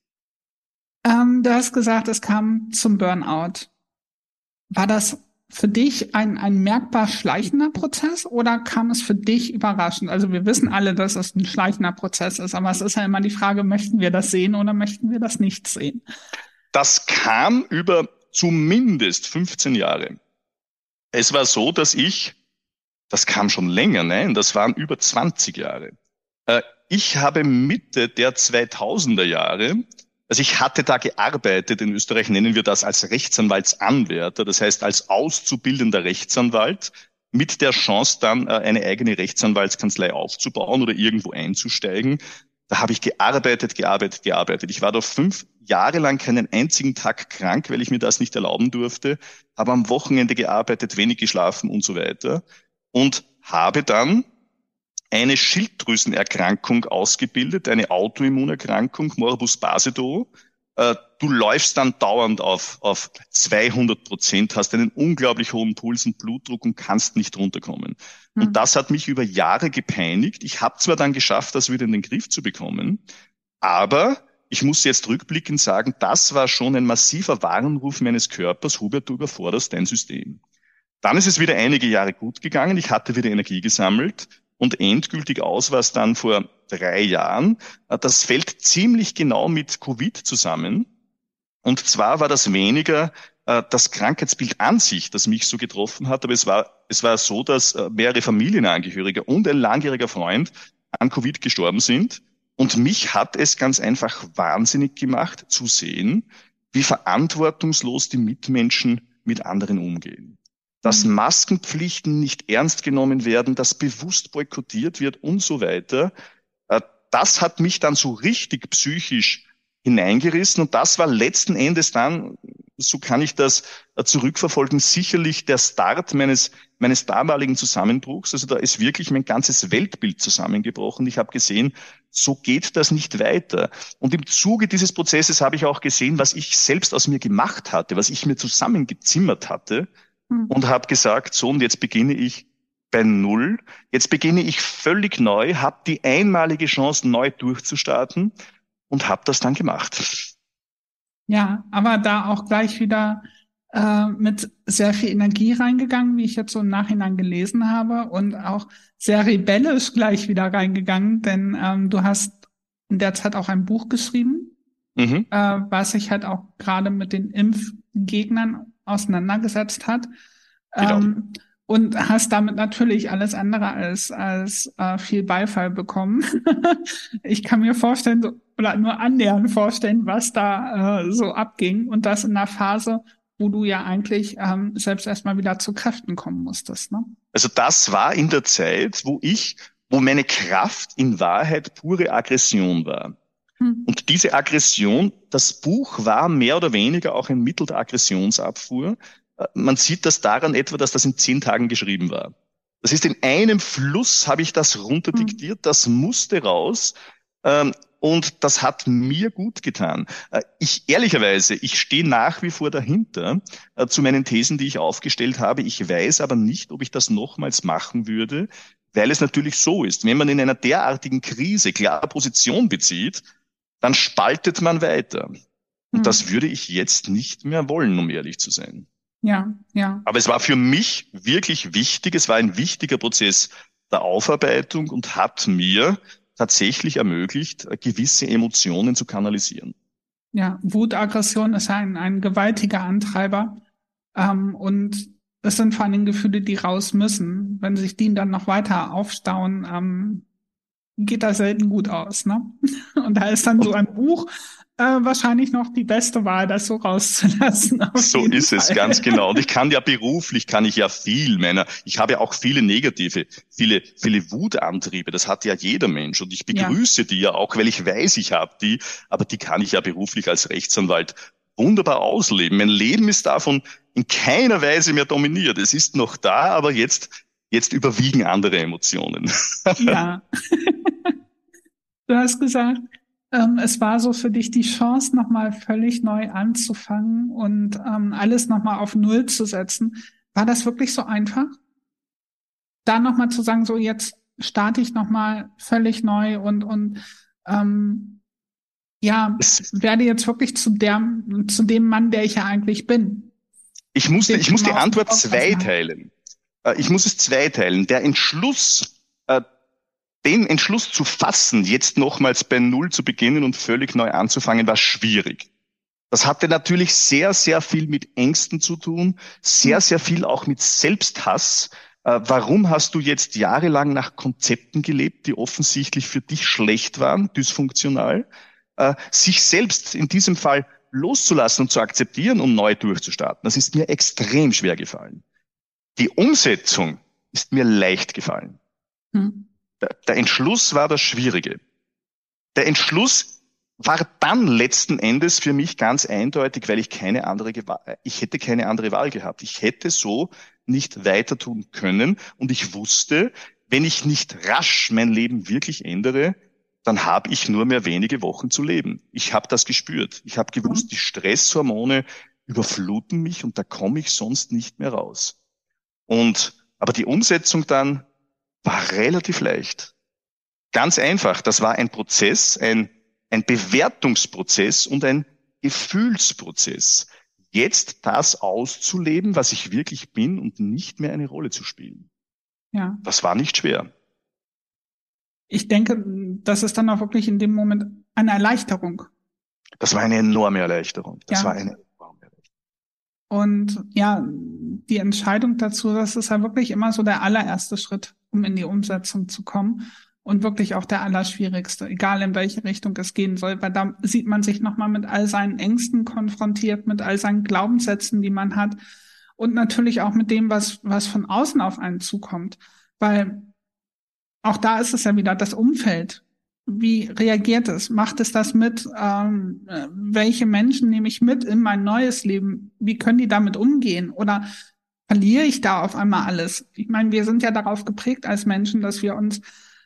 Ähm, du hast gesagt, es kam zum Burnout. War das für dich ein, ein merkbar schleichender Prozess oder kam es für dich überraschend? Also wir wissen alle, dass es ein schleichender Prozess ist, aber es ist ja immer die Frage, möchten wir das sehen oder möchten wir das nicht sehen? Das kam über zumindest fünfzehn Jahre. Es war so, dass ich, das kam schon länger, nein, das waren über zwanzig Jahre. Äh, ich habe Mitte der zweitausender Jahre, also ich hatte da gearbeitet, in Österreich nennen wir das als Rechtsanwaltsanwärter, das heißt als auszubildender Rechtsanwalt, mit der Chance dann äh, eine eigene Rechtsanwaltskanzlei aufzubauen oder irgendwo einzusteigen. Da habe ich gearbeitet, gearbeitet, gearbeitet. Ich war da fünf Jahre lang keinen einzigen Tag krank, weil ich mir das nicht erlauben durfte, habe am Wochenende gearbeitet, wenig geschlafen und so weiter und habe dann eine Schilddrüsenerkrankung ausgebildet, eine Autoimmunerkrankung, Morbus Basedow. Äh, du läufst dann dauernd auf, auf zweihundert Prozent, hast einen unglaublich hohen Puls und Blutdruck und kannst nicht runterkommen. Mhm. Und das hat mich über Jahre gepeinigt. Ich habe zwar dann geschafft, das wieder in den Griff zu bekommen, aber ich muss jetzt rückblickend sagen, das war schon ein massiver Warnruf meines Körpers, Hubert, du überforderst dein System. Dann ist es wieder einige Jahre gut gegangen, ich hatte wieder Energie gesammelt. Und endgültig aus war es dann vor drei Jahren. Das fällt ziemlich genau mit Covid zusammen. Und zwar war das weniger äh, das Krankheitsbild an sich, das mich so getroffen hat, aber es war, es war so, dass äh, mehrere Familienangehörige und ein langjähriger Freund an Covid gestorben sind. Und mich hat es ganz einfach wahnsinnig gemacht zu sehen, wie verantwortungslos die Mitmenschen mit anderen umgehen. Dass Maskenpflichten nicht ernst genommen werden, dass bewusst boykottiert wird und so weiter. Das hat mich dann so richtig psychisch hineingerissen und das war letzten Endes dann, so kann ich das zurückverfolgen, sicherlich der Start meines meines damaligen Zusammenbruchs. Also da ist wirklich mein ganzes Weltbild zusammengebrochen. Ich habe gesehen, so geht das nicht weiter. Und im Zuge dieses Prozesses habe ich auch gesehen, was ich selbst aus mir gemacht hatte, was ich mir zusammengezimmert hatte. Und habe gesagt, so, und jetzt beginne ich bei Null. Jetzt beginne ich völlig neu, habe die einmalige Chance, neu durchzustarten und habe das dann gemacht. Ja, aber da auch gleich wieder äh, mit sehr viel Energie reingegangen, wie ich jetzt so im Nachhinein gelesen habe, und auch sehr rebellisch gleich wieder reingegangen, denn ähm, du hast in der Zeit auch ein Buch geschrieben, mhm. äh, was sich halt auch gerade mit den Impfgegnern auseinandergesetzt hat. Genau. Ähm, und hast damit natürlich alles andere als als äh, viel Beifall bekommen. Ich kann mir vorstellen, so, oder nur annähernd vorstellen, was da äh, so abging. Und das in einer Phase, wo du ja eigentlich ähm, selbst erstmal wieder zu Kräften kommen musstest, ne? Also das war in der Zeit, wo ich, wo meine Kraft in Wahrheit pure Aggression war. Und diese Aggression, das Buch war mehr oder weniger auch ein Mittel der Aggressionsabfuhr. Man sieht das daran etwa, dass das in zehn Tagen geschrieben war. Das ist in einem Fluss, habe ich das runterdiktiert, das musste raus. Und das hat mir gut getan. Ich, ehrlicherweise, ich stehe nach wie vor dahinter zu meinen Thesen, die ich aufgestellt habe. Ich weiß aber nicht, ob ich das nochmals machen würde, weil es natürlich so ist. Wenn man in einer derartigen Krise klare Position bezieht, dann spaltet man weiter. Und hm. das würde ich jetzt nicht mehr wollen, um ehrlich zu sein. Ja, ja. Aber es war für mich wirklich wichtig. Es war ein wichtiger Prozess der Aufarbeitung und hat mir tatsächlich ermöglicht, gewisse Emotionen zu kanalisieren. Ja, Wut, Aggression ist ein, ein gewaltiger Antreiber. Ähm, und es sind vor allem Gefühle, die raus müssen. Wenn sich die dann noch weiter aufstauen, ähm, geht das selten gut aus, ne? Und da ist dann so ein Buch äh, wahrscheinlich noch die beste Wahl, das so rauszulassen. So ist Fall. Es, ganz genau. Und ich kann ja beruflich, kann ich ja viel meiner, ich habe ja auch viele negative, viele, viele Wutantriebe. Das hat ja jeder Mensch. Und ich begrüße ja. die ja auch, weil ich weiß, ich habe die. Aber die kann ich ja beruflich als Rechtsanwalt wunderbar ausleben. Mein Leben ist davon in keiner Weise mehr dominiert. Es ist noch da, aber jetzt, jetzt überwiegen andere Emotionen. Ja. Du hast gesagt, ähm, es war so für dich die Chance, nochmal völlig neu anzufangen und ähm, alles nochmal auf Null zu setzen. war das wirklich so einfach? Da nochmal zu sagen, so jetzt starte ich nochmal völlig neu und, und ähm, ja, Es, werde jetzt wirklich zu der, zu dem Mann, der ich ja eigentlich bin. ich musste, Den ich ich muss die immer aus dem Antwort Kopf lassen habe. zweiteilen. Äh, Ich muss es zweiteilen. Der Entschluss, äh, den Entschluss zu fassen, jetzt nochmals bei Null zu beginnen und völlig neu anzufangen, war schwierig. Das hatte natürlich sehr, sehr viel mit Ängsten zu tun, sehr, Hm. sehr viel auch mit Selbsthass. Äh, warum hast du jetzt jahrelang nach Konzepten gelebt, die offensichtlich für dich schlecht waren, dysfunktional? Äh, sich selbst in diesem Fall loszulassen und zu akzeptieren, um neu durchzustarten, das ist mir extrem schwer gefallen. Die Umsetzung ist mir leicht gefallen. Hm. Der, der Entschluss war das Schwierige. Der Entschluss war dann letzten Endes für mich ganz eindeutig, weil ich keine andere, ich hätte keine andere Wahl gehabt. Ich hätte so nicht weiter tun können und ich wusste, wenn ich nicht rasch mein Leben wirklich ändere, dann habe ich nur mehr wenige Wochen zu leben. Ich habe das gespürt. Ich habe gewusst, die Stresshormone überfluten mich und da komme ich sonst nicht mehr raus. Und aber die Umsetzung dann war relativ leicht. Ganz einfach. Das war ein Prozess, ein ein Bewertungsprozess und ein Gefühlsprozess. Jetzt das auszuleben, was ich wirklich bin und nicht mehr eine Rolle zu spielen. Ja. Das war nicht schwer. Ich denke, das ist dann auch wirklich in dem Moment eine Erleichterung. Das war eine enorme Erleichterung. Das Ja. war eine enorme Erleichterung. Und ja, die Entscheidung dazu, das ist ja wirklich immer so der allererste Schritt, um in die Umsetzung zu kommen. Und wirklich auch der allerschwierigste, egal in welche Richtung es gehen soll, weil da sieht man sich nochmal mit all seinen Ängsten konfrontiert, mit all seinen Glaubenssätzen, die man hat und natürlich auch mit dem, was, was von außen auf einen zukommt. Weil auch da ist es ja wieder das Umfeld. Wie reagiert es? Macht es das mit? Ähm, welche Menschen nehme ich mit in mein neues Leben? Wie können die damit umgehen? Oder verliere ich da auf einmal alles? Ich meine, wir sind ja darauf geprägt als Menschen, dass wir uns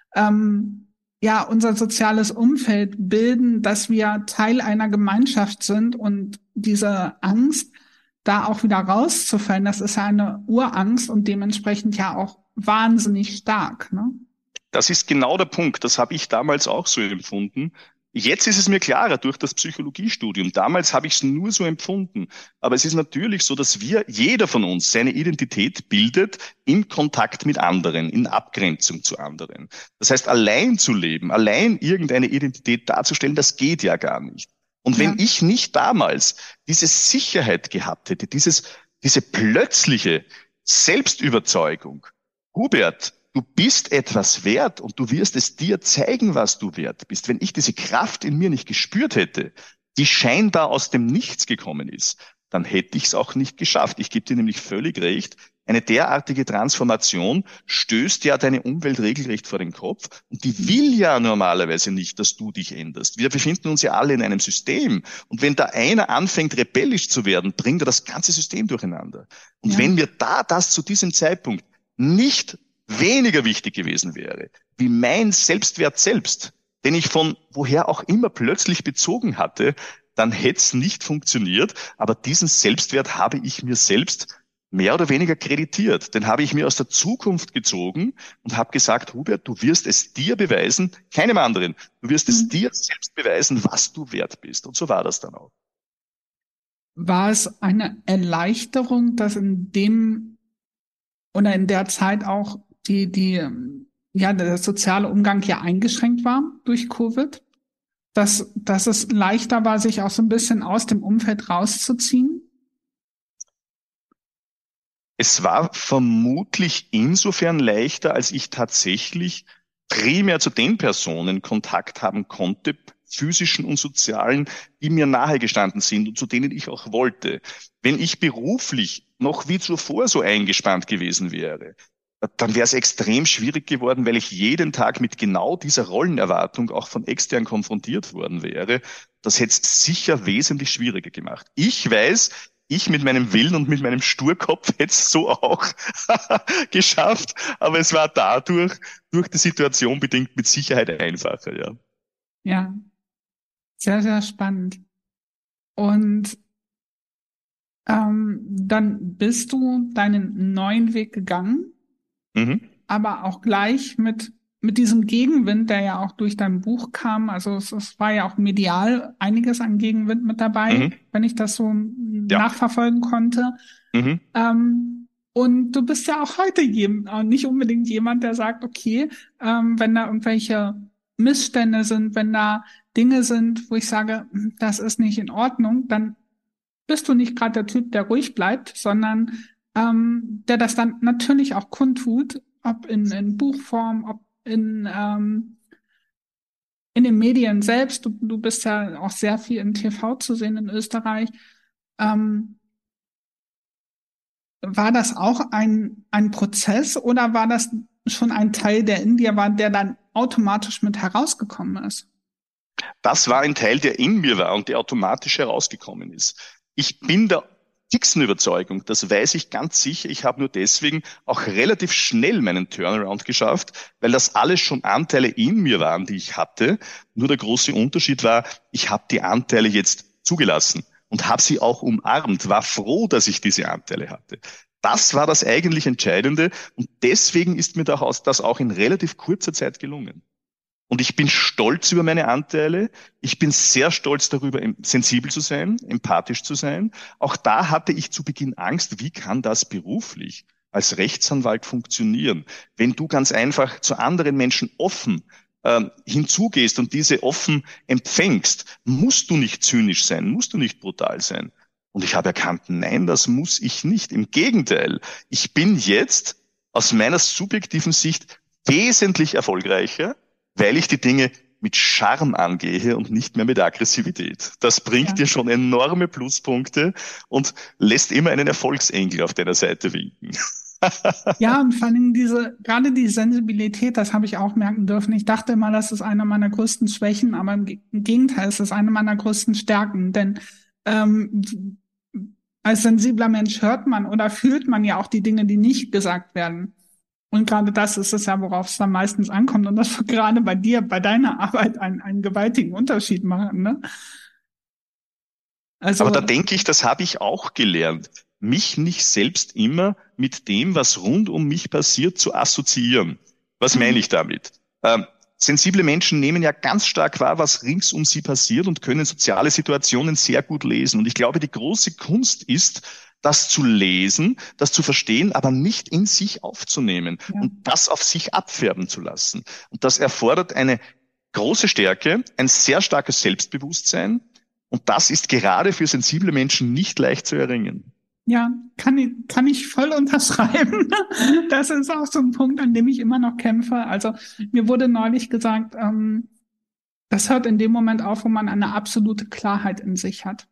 ähm, ja unser soziales Umfeld bilden, dass wir Teil einer Gemeinschaft sind und diese Angst, da auch wieder rauszufallen, das ist ja eine Urangst und dementsprechend ja auch wahnsinnig stark, ne? Das ist genau der Punkt. Das habe ich damals auch so empfunden. Jetzt ist es mir klarer durch das Psychologiestudium. Damals habe ich es nur so empfunden. Aber es ist natürlich so, dass wir, jeder von uns, seine Identität bildet in Kontakt mit anderen, in Abgrenzung zu anderen. Das heißt, allein zu leben, allein irgendeine Identität darzustellen, das geht ja gar nicht. Und wenn Ja. ich nicht damals diese Sicherheit gehabt hätte, dieses, diese plötzliche Selbstüberzeugung, Hubert, du bist etwas wert und du wirst es dir zeigen, was du wert bist. Wenn ich diese Kraft in mir nicht gespürt hätte, die scheinbar aus dem Nichts gekommen ist, dann hätte ich es auch nicht geschafft. Ich gebe dir nämlich völlig recht. Eine derartige Transformation stößt ja deine Umwelt regelrecht vor den Kopf und die will ja normalerweise nicht, dass du dich änderst. Wir befinden uns ja alle in einem System und wenn da einer anfängt, rebellisch zu werden, bringt er das ganze System durcheinander. Und Ja. wenn mir da das zu diesem Zeitpunkt nicht weniger wichtig gewesen wäre, wie mein Selbstwert selbst, den ich von woher auch immer plötzlich bezogen hatte, dann hätte es nicht funktioniert. Aber diesen Selbstwert habe ich mir selbst mehr oder weniger kreditiert. Den habe ich mir aus der Zukunft gezogen und habe gesagt, Hubert, du wirst es dir beweisen, keinem anderen. Du wirst es Mhm. dir selbst beweisen, was du wert bist. Und so war das dann auch. War es eine Erleichterung, dass in dem oder in der Zeit auch die, die, ähm, ja, der soziale Umgang ja eingeschränkt war durch Covid? Dass, dass es leichter war, sich auch so ein bisschen aus dem Umfeld rauszuziehen? Es war vermutlich insofern leichter, als ich tatsächlich primär zu den Personen Kontakt haben konnte, physischen und sozialen, die mir nahegestanden sind und zu denen ich auch wollte. Wenn ich beruflich noch wie zuvor so eingespannt gewesen wäre, dann wäre es extrem schwierig geworden, weil ich jeden Tag mit genau dieser Rollenerwartung auch von extern konfrontiert worden wäre. Das hätte es sicher wesentlich schwieriger gemacht. Ich weiß, ich mit meinem Willen und mit meinem Sturkopf hätte es so auch geschafft, aber es war dadurch, durch die Situation bedingt mit Sicherheit einfacher, ja. Ja, sehr, sehr spannend. Und Ähm, dann bist du deinen neuen Weg gegangen, Mhm. aber auch gleich mit mit diesem Gegenwind, der ja auch durch dein Buch kam. Also es, es war ja auch medial einiges an Gegenwind mit dabei, Mhm. wenn ich das so Ja. nachverfolgen konnte. Mhm. Ähm, und du bist ja auch heute jem- äh, nicht unbedingt jemand, der sagt, okay, ähm, wenn da irgendwelche Missstände sind, wenn da Dinge sind, wo ich sage, hm, das ist nicht in Ordnung, dann bist du nicht gerade der Typ, der ruhig bleibt, sondern ähm, der das dann natürlich auch kundtut, ob in, in Buchform, ob in, ähm, in den Medien selbst. Du, du bist ja auch sehr viel im T V zu sehen in Österreich. Ähm, War das auch ein, ein Prozess oder war das schon ein Teil, der in dir war, der dann automatisch mit herausgekommen ist? Das war ein Teil, der in mir war und der automatisch herausgekommen ist. Ich bin der fixen Überzeugung, das weiß ich ganz sicher, ich habe nur deswegen auch relativ schnell meinen Turnaround geschafft, weil das alles schon Anteile in mir waren, die ich hatte. Nur der große Unterschied war, ich habe die Anteile jetzt zugelassen und habe sie auch umarmt, war froh, dass ich diese Anteile hatte. Das war das eigentlich Entscheidende und deswegen ist mir das auch in relativ kurzer Zeit gelungen. Und ich bin stolz über meine Anteile. Ich bin sehr stolz darüber, sensibel zu sein, empathisch zu sein. Auch da hatte ich zu Beginn Angst, wie kann das beruflich als Rechtsanwalt funktionieren? Wenn du ganz einfach zu anderen Menschen offen ähm, hinzugehst und diese offen empfängst, musst du nicht zynisch sein, musst du nicht brutal sein. Und ich habe erkannt, nein, das muss ich nicht. Im Gegenteil, ich bin jetzt aus meiner subjektiven Sicht wesentlich erfolgreicher, weil ich die Dinge mit Charme angehe und nicht mehr mit Aggressivität. Das bringt Ja. dir schon enorme Pluspunkte und lässt immer einen Erfolgsengel auf deiner Seite winken. Ja, und vor allem diese, gerade die Sensibilität, das habe ich auch merken dürfen. Ich dachte immer, das ist eine meiner größten Schwächen, aber im Gegenteil, es ist eine meiner größten Stärken. Denn ähm, als sensibler Mensch hört man oder fühlt man ja auch die Dinge, die nicht gesagt werden. Und gerade das ist es ja, worauf es dann meistens ankommt. Und das wird gerade bei dir, bei deiner Arbeit einen, einen gewaltigen Unterschied machen, ne? Aber da Also, denke ich, das habe ich auch gelernt, mich nicht selbst immer mit dem, was rund um mich passiert, zu assoziieren. Was meine ich damit? Ähm, sensible Menschen nehmen ja ganz stark wahr, was rings um sie passiert und können soziale Situationen sehr gut lesen. Und ich glaube, die große Kunst ist, das zu lesen, das zu verstehen, aber nicht in sich aufzunehmen ja. und das auf sich abfärben zu lassen. Und das erfordert eine große Stärke, ein sehr starkes Selbstbewusstsein. Und das ist gerade für sensible Menschen nicht leicht zu erringen. Ja, kann ich, kann ich voll unterschreiben. Das ist auch so ein Punkt, an dem ich immer noch kämpfe. Also mir wurde neulich gesagt, ähm, das hört in dem Moment auf, wo man eine absolute Klarheit in sich hat.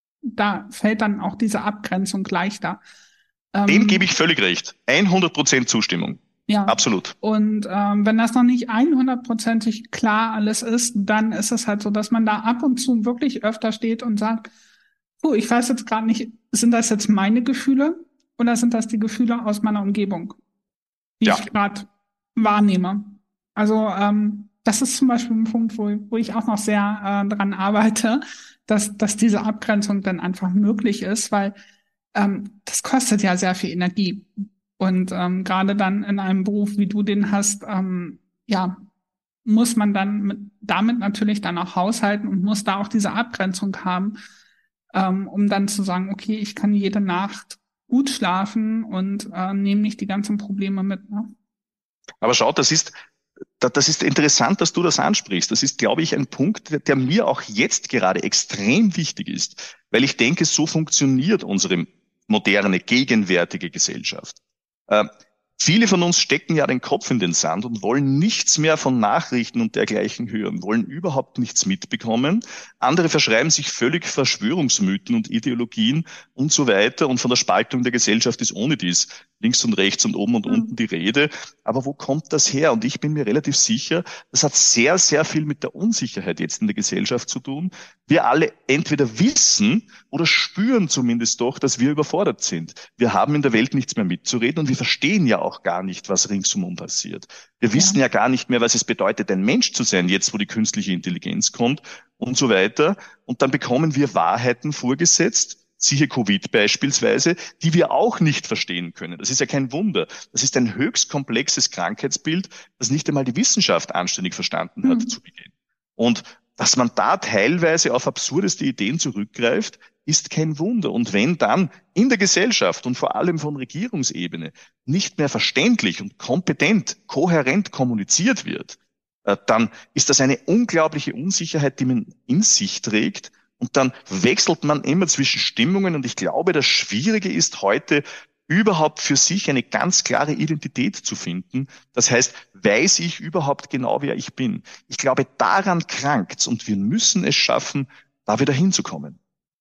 Da fällt dann auch diese Abgrenzung leichter. Dem Ähm, gebe ich völlig recht. hundert Prozent Zustimmung. ja. Absolut. Und ähm, wenn das noch nicht hundertprozentig klar alles ist, dann ist es halt so, dass man da ab und zu wirklich öfter steht und sagt, puh, ich weiß jetzt gerade nicht, sind das jetzt meine Gefühle oder sind das die Gefühle aus meiner Umgebung, die Ja. ich gerade wahrnehme? Also ähm, das ist zum Beispiel ein Punkt, wo, wo ich auch noch sehr äh, dran arbeite, dass, dass diese Abgrenzung dann einfach möglich ist, weil ähm, das kostet ja sehr viel Energie. Und ähm, gerade dann in einem Beruf, wie du den hast, ähm, ja, muss man dann mit, damit natürlich dann auch haushalten und muss da auch diese Abgrenzung haben, ähm, um dann zu sagen, okay, ich kann jede Nacht gut schlafen und äh, nehme nicht die ganzen Probleme mit. Ne? Aber schau, das ist, das ist interessant, dass du das ansprichst. Das ist, glaube ich, ein Punkt, der, der mir auch jetzt gerade extrem wichtig ist, weil ich denke, so funktioniert unsere moderne, gegenwärtige Gesellschaft. Äh, viele von uns stecken ja den Kopf in den Sand und wollen nichts mehr von Nachrichten und dergleichen hören, wollen überhaupt nichts mitbekommen. Andere verschreiben sich völlig Verschwörungsmythen und Ideologien und so weiter. Und von der Spaltung der Gesellschaft ist ohne dies links und rechts und oben und Mhm. unten die Rede. Aber wo kommt das her? Und ich bin mir relativ sicher, das hat sehr, sehr viel mit der Unsicherheit jetzt in der Gesellschaft zu tun. Wir alle entweder wissen oder spüren zumindest doch, dass wir überfordert sind. Wir haben in der Welt nichts mehr mitzureden und wir verstehen ja auch gar nicht, was ringsum passiert. Wir Ja. wissen ja gar nicht mehr, was es bedeutet, ein Mensch zu sein, jetzt wo die künstliche Intelligenz kommt und so weiter. Und dann bekommen wir Wahrheiten vorgesetzt, siehe Covid beispielsweise, die wir auch nicht verstehen können. Das ist ja kein Wunder. Das ist ein höchst komplexes Krankheitsbild, das nicht einmal die Wissenschaft anständig verstanden hat Mhm. zu Beginn. Und dass man da teilweise auf absurdeste Ideen zurückgreift, ist kein Wunder. Und wenn dann in der Gesellschaft und vor allem von Regierungsebene nicht mehr verständlich und kompetent, kohärent kommuniziert wird, äh, dann ist das eine unglaubliche Unsicherheit, die man in sich trägt. Und dann wechselt man immer zwischen Stimmungen. Und ich glaube, das Schwierige ist heute, überhaupt für sich eine ganz klare Identität zu finden. Das heißt, weiß ich überhaupt genau, wer ich bin? Ich glaube, daran krankt's und wir müssen es schaffen, da wieder hinzukommen.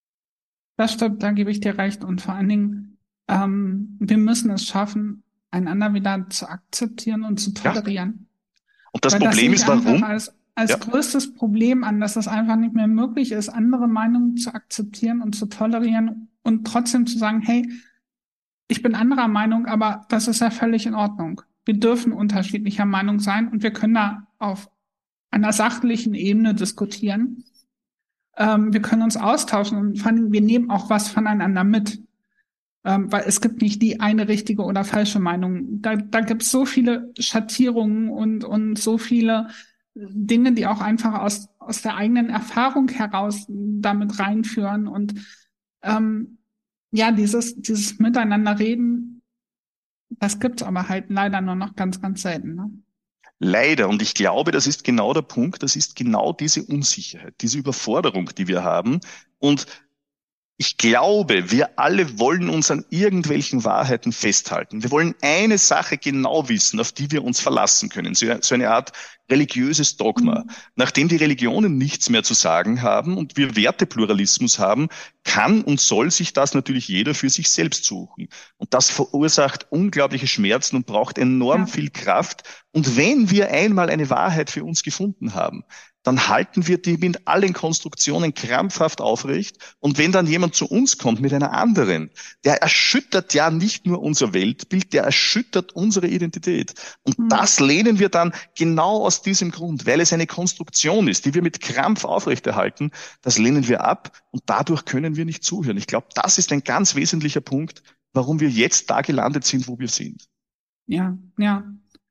Das stimmt, da gebe ich dir recht. Und vor allen Dingen, ähm, wir müssen es schaffen, einander wieder zu akzeptieren und zu tolerieren. Ja. Und das Weil Problem das ist, sehe ich warum? einfach als, als Ja. größtes Problem an, dass es einfach nicht mehr möglich ist, andere Meinungen zu akzeptieren und zu tolerieren und trotzdem zu sagen, hey, ich bin anderer Meinung, aber das ist ja völlig in Ordnung. Wir dürfen unterschiedlicher Meinung sein und wir können da auf einer sachlichen Ebene diskutieren. Ähm, wir können uns austauschen und vor allem, wir nehmen auch was voneinander mit. Ähm, weil es gibt nicht die eine richtige oder falsche Meinung. Da, da gibt es so viele Schattierungen und, und so viele Dinge, die auch einfach aus, aus der eigenen Erfahrung heraus damit reinführen. Und ähm, ja, dieses, dieses Miteinander reden, das gibt's aber halt leider nur noch ganz, ganz selten. Ne? Leider. Und ich glaube, das ist genau der Punkt. Das ist genau diese Unsicherheit, diese Überforderung, die wir haben. Und ich glaube, wir alle wollen uns an irgendwelchen Wahrheiten festhalten. Wir wollen eine Sache genau wissen, auf die wir uns verlassen können. So eine Art religiöses Dogma. Mhm. Nachdem die Religionen nichts mehr zu sagen haben und wir Wertepluralismus haben, kann und soll sich das natürlich jeder für sich selbst suchen. Und das verursacht unglaubliche Schmerzen und braucht enorm Ja. viel Kraft. Und wenn wir einmal eine Wahrheit für uns gefunden haben, dann halten wir die mit allen Konstruktionen krampfhaft aufrecht. Und wenn dann jemand zu uns kommt mit einer anderen, der erschüttert ja nicht nur unser Weltbild, der erschüttert unsere Identität. Und Mhm. das lehnen wir dann genau aus diesem Grund, weil es eine Konstruktion ist, die wir mit Krampf aufrechterhalten. Das lehnen wir ab und dadurch können wir nicht zuhören. Ich glaube, das ist ein ganz wesentlicher Punkt, warum wir jetzt da gelandet sind, wo wir sind. Ja, ja.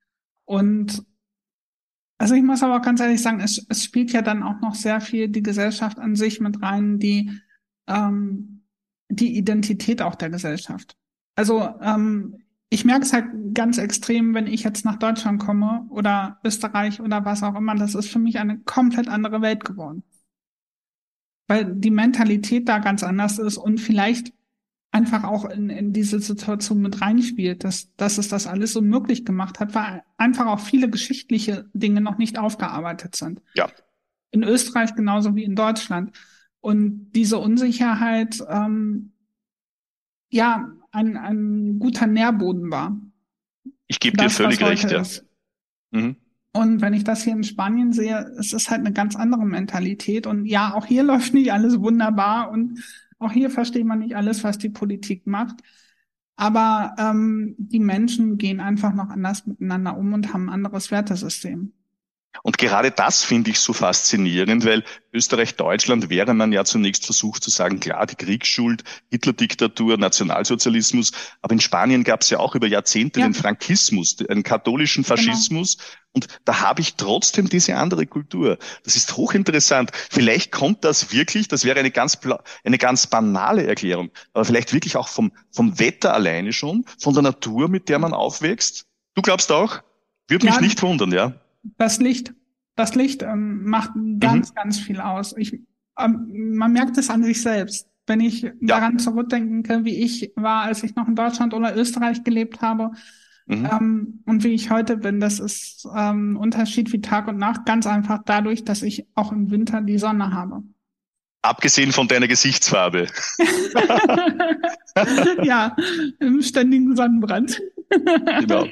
Und also ich muss aber auch ganz ehrlich sagen, es, es spielt ja dann auch noch sehr viel die Gesellschaft an sich mit rein, die ähm, die Identität auch der Gesellschaft. Also ähm, ich merke es halt ganz extrem, wenn ich jetzt nach Deutschland komme oder Österreich oder was auch immer. Das ist für mich eine komplett andere Welt geworden, weil die Mentalität da ganz anders ist und vielleicht einfach auch in, in diese Situation mit reinspielt, dass, dass es das alles so möglich gemacht hat, weil einfach auch viele geschichtliche Dinge noch nicht aufgearbeitet sind. Ja. In Österreich genauso wie in Deutschland. Und diese Unsicherheit, ähm, ja, ein, ein guter Nährboden war. Ich gebe dir Das, völlig was recht, heute ja. ist. Mhm. Und wenn ich das hier in Spanien sehe, es ist halt eine ganz andere Mentalität. Und ja, auch hier läuft nicht alles wunderbar und auch hier versteht man nicht alles, was die Politik macht. Aber ähm, die Menschen gehen einfach noch anders miteinander um und haben ein anderes Wertesystem. Und gerade das finde ich so faszinierend, weil Österreich, Deutschland wäre man ja zunächst versucht zu sagen, klar, die Kriegsschuld, Hitler-Diktatur, Nationalsozialismus, aber in Spanien gab es ja auch über Jahrzehnte Ja. den Frankismus, den katholischen Faschismus. Genau. Und da habe ich trotzdem diese andere Kultur. Das ist hochinteressant. Vielleicht kommt das wirklich, das wäre eine ganz, eine ganz banale Erklärung, aber vielleicht wirklich auch vom, vom Wetter alleine schon, von der Natur, mit der man aufwächst. Du glaubst auch? Würde mich Ja. nicht wundern, ja? Das Licht, das Licht ähm, macht ganz, Mhm. ganz viel aus. Ich, ähm, man merkt es an sich selbst. Wenn ich Ja. daran zurückdenke, wie ich war, als ich noch in Deutschland oder Österreich gelebt habe, Mhm. ähm, und wie ich heute bin, das ist ähm, ein Unterschied wie Tag und Nacht. Ganz einfach dadurch, dass ich auch im Winter die Sonne habe. Abgesehen von deiner Gesichtsfarbe. Ja, im ständigen Sonnenbrand. Genau.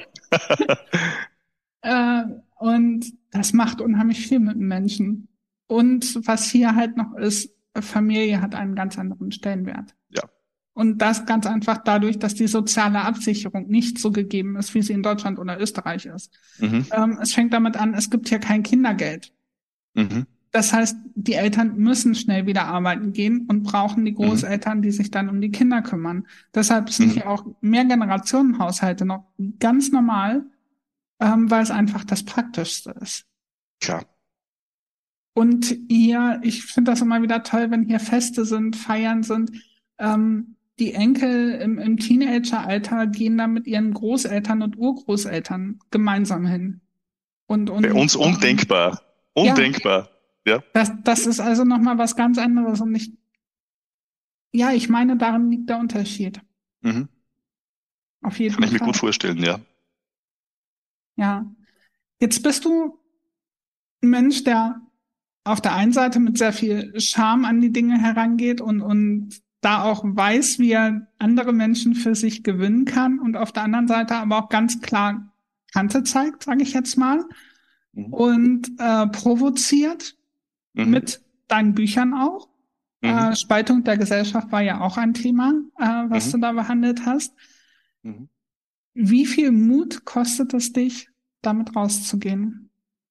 Äh, und das macht unheimlich viel mit dem Menschen. Und was hier halt noch ist, Familie hat einen ganz anderen Stellenwert. Ja. Und das ganz einfach dadurch, dass die soziale Absicherung nicht so gegeben ist, wie sie in Deutschland oder Österreich ist. Mhm. Ähm, es fängt damit an, es gibt hier kein Kindergeld. Mhm. Das heißt, die Eltern müssen schnell wieder arbeiten gehen und brauchen die Großeltern, mhm. die sich dann um die Kinder kümmern. Deshalb sind mhm. hier auch Mehrgenerationenhaushalte noch ganz normal, ähm, weil es einfach das Praktischste ist. Klar. Und hier, ich finde das immer wieder toll, wenn hier Feste sind, Feiern sind. Ähm, die Enkel im, im Teenageralter gehen da mit ihren Großeltern und Urgroßeltern gemeinsam hin. Und, und, Bei uns undenkbar. Ähm, undenkbar. Ja. ja. Das, das ist also nochmal was ganz anderes. Und ich, ja, ich meine, darin liegt der Unterschied. Mhm. Auf jeden Fall. Kann ich Fall. mir gut vorstellen, ja. Ja. Jetzt bist du ein Mensch, der auf der einen Seite mit sehr viel Charme an die Dinge herangeht und, und da auch weiß, wie er andere Menschen für sich gewinnen kann und auf der anderen Seite aber auch ganz klar Kante zeigt, sage ich jetzt mal, mhm. und äh, provoziert mhm. mit deinen Büchern auch. Mhm. Äh, Spaltung der Gesellschaft war ja auch ein Thema, äh, was mhm. du da behandelt hast. Mhm. Wie viel Mut kostet es dich, damit rauszugehen?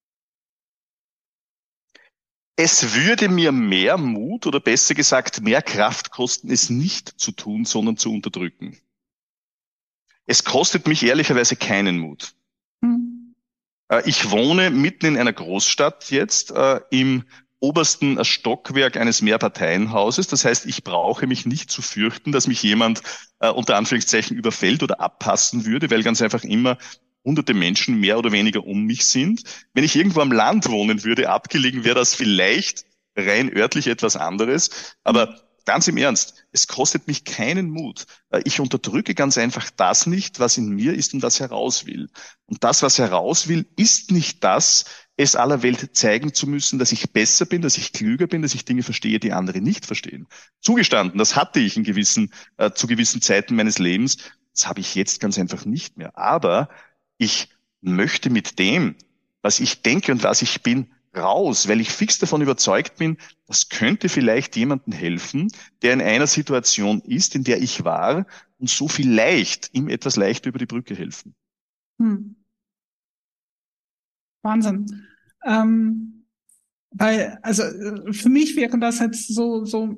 Es würde mir mehr Mut oder besser gesagt mehr Kraft kosten, es nicht zu tun, sondern zu unterdrücken. Es kostet mich ehrlicherweise keinen Mut. Hm. Ich wohne mitten in einer Großstadt jetzt, äh, im obersten Stockwerk eines Mehrparteienhauses. Das heißt, ich brauche mich nicht zu fürchten, dass mich jemand äh, unter Anführungszeichen überfällt oder abpassen würde, weil ganz einfach immer hunderte Menschen mehr oder weniger um mich sind. Wenn ich irgendwo am Land wohnen würde, abgelegen, wäre das vielleicht rein örtlich etwas anderes. Aber ganz im Ernst, es kostet mich keinen Mut. Ich unterdrücke ganz einfach das nicht, was in mir ist und was heraus will. Und das, was heraus will, ist nicht das, es aller Welt zeigen zu müssen, dass ich besser bin, dass ich klüger bin, dass ich Dinge verstehe, die andere nicht verstehen. Zugestanden, das hatte ich in gewissen, äh, zu gewissen Zeiten meines Lebens. Das habe ich jetzt ganz einfach nicht mehr. Aber ich möchte mit dem, was ich denke und was ich bin, raus, weil ich fix davon überzeugt bin, das könnte vielleicht jemandem helfen, der in einer Situation ist, in der ich war, und so vielleicht ihm etwas leichter über die Brücke helfen. Hm. Wahnsinn. Ähm, weil, also für mich wäre das jetzt so, so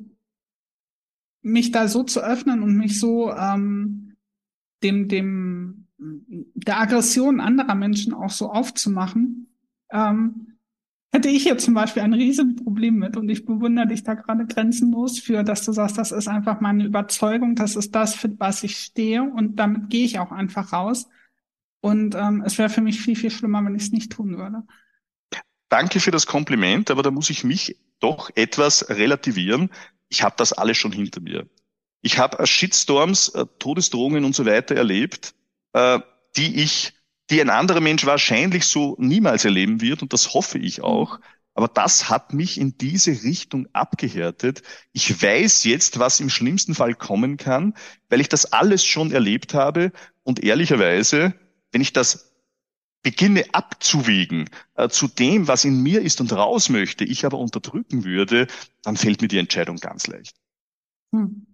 mich da so zu öffnen und mich so ähm, dem, dem der Aggression anderer Menschen auch so aufzumachen, ähm, hätte ich jetzt zum Beispiel ein Riesenproblem mit. Und ich bewundere dich da gerade grenzenlos für, dass du sagst, das ist einfach meine Überzeugung, das ist das, für was ich stehe und damit gehe ich auch einfach raus. Und ähm, es wäre für mich viel, viel schlimmer, wenn ich es nicht tun würde. Danke für das Kompliment, aber da muss ich mich doch etwas relativieren. Ich habe das alles schon hinter mir. Ich habe Shitstorms, Todesdrohungen und so weiter erlebt, die ich, die ein anderer Mensch wahrscheinlich so niemals erleben wird, und das hoffe ich auch. Aber das hat mich in diese Richtung abgehärtet. Ich weiß jetzt, was im schlimmsten Fall kommen kann, weil ich das alles schon erlebt habe. Und ehrlicherweise, wenn ich das beginne abzuwägen äh, zu dem, was in mir ist und raus möchte, ich aber unterdrücken würde, dann fällt mir die Entscheidung ganz leicht. Hm.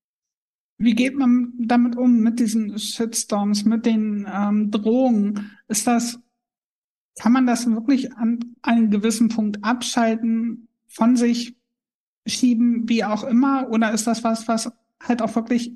Wie geht man damit um, mit diesen Shitstorms, mit den ähm, Drohungen? Ist das, kann man das wirklich an einem gewissen Punkt abschalten, von sich schieben, wie auch immer? Oder ist das was, was halt auch wirklich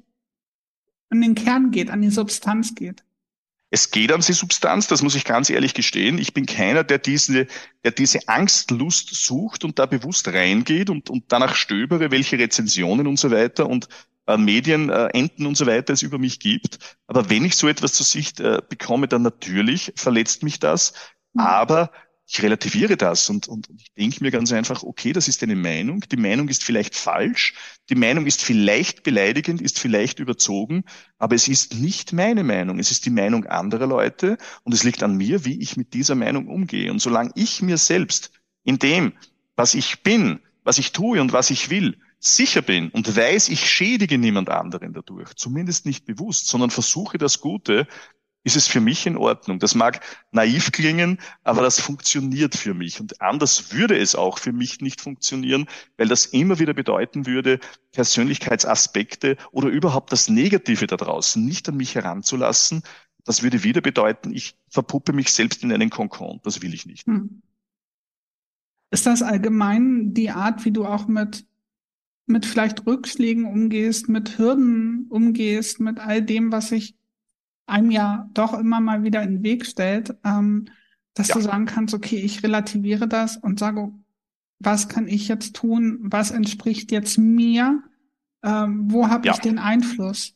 an den Kern geht, an die Substanz geht? Es geht an die Substanz, das muss ich ganz ehrlich gestehen. Ich bin keiner, der diese, der diese Angstlust sucht und da bewusst reingeht und, und danach stöbere, welche Rezensionen und so weiter und äh, Medienenden äh, und so weiter es über mich gibt. Aber wenn ich so etwas zu Sicht äh, bekomme, dann natürlich verletzt mich das. Mhm. Aber ich relativiere das und, und ich denke mir ganz einfach, okay, das ist eine Meinung. Die Meinung ist vielleicht falsch. Die Meinung ist vielleicht beleidigend, ist vielleicht überzogen, aber es ist nicht meine Meinung. Es ist die Meinung anderer Leute und es liegt an mir, wie ich mit dieser Meinung umgehe. Und solange ich mir selbst in dem, was ich bin, was ich tue und was ich will, sicher bin und weiß, ich schädige niemand anderen dadurch, zumindest nicht bewusst, sondern versuche das Gute, ist es für mich in Ordnung. Das mag naiv klingen, aber das funktioniert für mich. Und anders würde es auch für mich nicht funktionieren, weil das immer wieder bedeuten würde, Persönlichkeitsaspekte oder überhaupt das Negative da draußen nicht an mich heranzulassen. Das würde wieder bedeuten, ich verpuppe mich selbst in einen Kokon. Das will ich nicht. Hm. Ist das allgemein die Art, wie du auch mit, mit vielleicht Rückschlägen umgehst, mit Hürden umgehst, mit all dem, was sich einem ja doch immer mal wieder in den Weg stellt, ähm, dass Ja, du sagen kannst, okay, ich relativiere das und sage, was kann ich jetzt tun? Was entspricht jetzt mir? Ähm, wo habe ja, ich den Einfluss?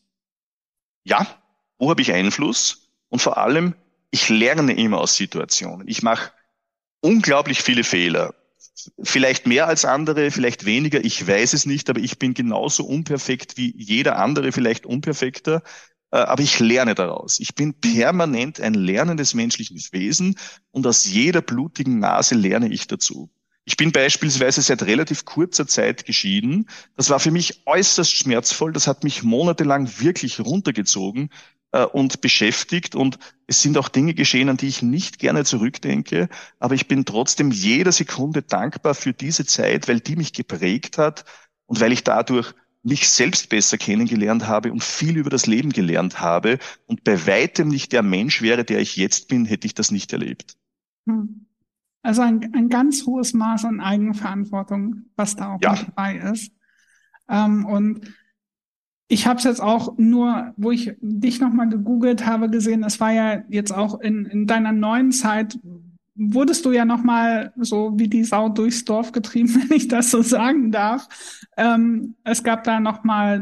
ja. Wo habe ich Einfluss? Und vor allem, ich lerne immer aus Situationen. Ich mache unglaublich viele Fehler. Vielleicht mehr als andere, vielleicht weniger, ich weiß es nicht, aber ich bin genauso unperfekt wie jeder andere, vielleicht unperfekter. Äh, Aber ich lerne daraus. Ich bin permanent ein lernendes menschliches Wesen und aus jeder blutigen Nase lerne ich dazu. Ich bin beispielsweise seit relativ kurzer Zeit geschieden. Das war für mich äußerst schmerzvoll. Das hat mich monatelang wirklich runtergezogen äh, und beschäftigt. Und es sind auch Dinge geschehen, an die ich nicht gerne zurückdenke. Aber ich bin trotzdem jeder Sekunde dankbar für diese Zeit, weil die mich geprägt hat und weil ich dadurch mich selbst besser kennengelernt habe und viel über das Leben gelernt habe. Und bei weitem nicht der Mensch wäre, der ich jetzt bin, hätte ich das nicht erlebt. Hm. Also ein, ein ganz hohes Maß an Eigenverantwortung, was da auch Ja, mit dabei ist. Ähm, und ich habe es jetzt auch nur, wo ich dich nochmal gegoogelt habe, gesehen, es war ja jetzt auch in, in deiner neuen Zeit, wurdest du ja nochmal so wie die Sau durchs Dorf getrieben, wenn ich das so sagen darf. Ähm, es gab da nochmal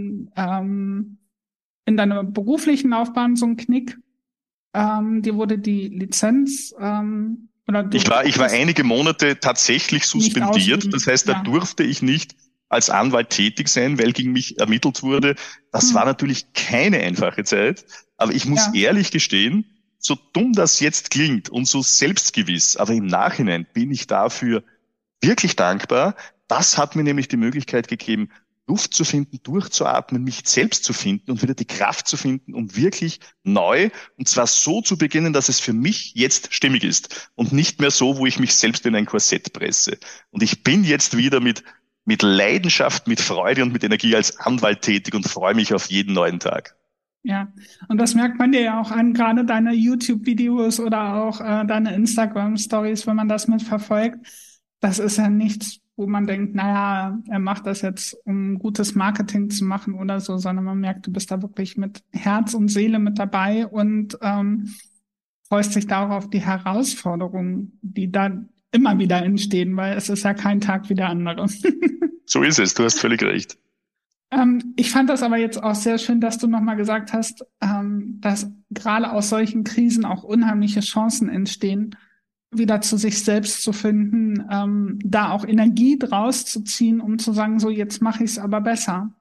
ähm, in deiner beruflichen Laufbahn so einen Knick. Ähm, dir wurde die Lizenz ähm, oder du ich war, ich war durftest einige Monate tatsächlich nicht suspendiert. Das ausüben. heißt, da Ja. durfte ich nicht als Anwalt tätig sein, weil gegen mich ermittelt wurde. Das war Hm. natürlich keine einfache Zeit. Aber ich muss Ja. ehrlich gestehen, so dumm das jetzt klingt und so selbstgewiss, aber im Nachhinein bin ich dafür wirklich dankbar. Das hat mir nämlich die Möglichkeit gegeben, Luft zu finden, durchzuatmen, mich selbst zu finden und wieder die Kraft zu finden, um wirklich neu, und zwar so zu beginnen, dass es für mich jetzt stimmig ist und nicht mehr so, wo ich mich selbst in ein Korsett presse. Und ich bin jetzt wieder mit, mit Leidenschaft, mit Freude und mit Energie als Anwalt tätig und freue mich auf jeden neuen Tag. Ja, und das merkt man dir ja auch an, gerade deine YouTube-Videos oder auch äh, deine Instagram-Stories, wenn man das mitverfolgt. Das ist ja nichts, wo man denkt, naja, er macht das jetzt, um gutes Marketing zu machen oder so, sondern man merkt, du bist da wirklich mit Herz und Seele mit dabei und ähm, freust dich darauf auf die Herausforderungen, die da immer wieder entstehen, weil es ist ja kein Tag wie der andere. So ist es, du hast völlig recht. Ähm, ich fand das aber jetzt auch sehr schön, dass du nochmal gesagt hast, ähm, dass gerade aus solchen Krisen auch unheimliche Chancen entstehen, wieder zu sich selbst zu finden, ähm, da auch Energie draus zu ziehen, um zu sagen, so jetzt mache ich es aber besser.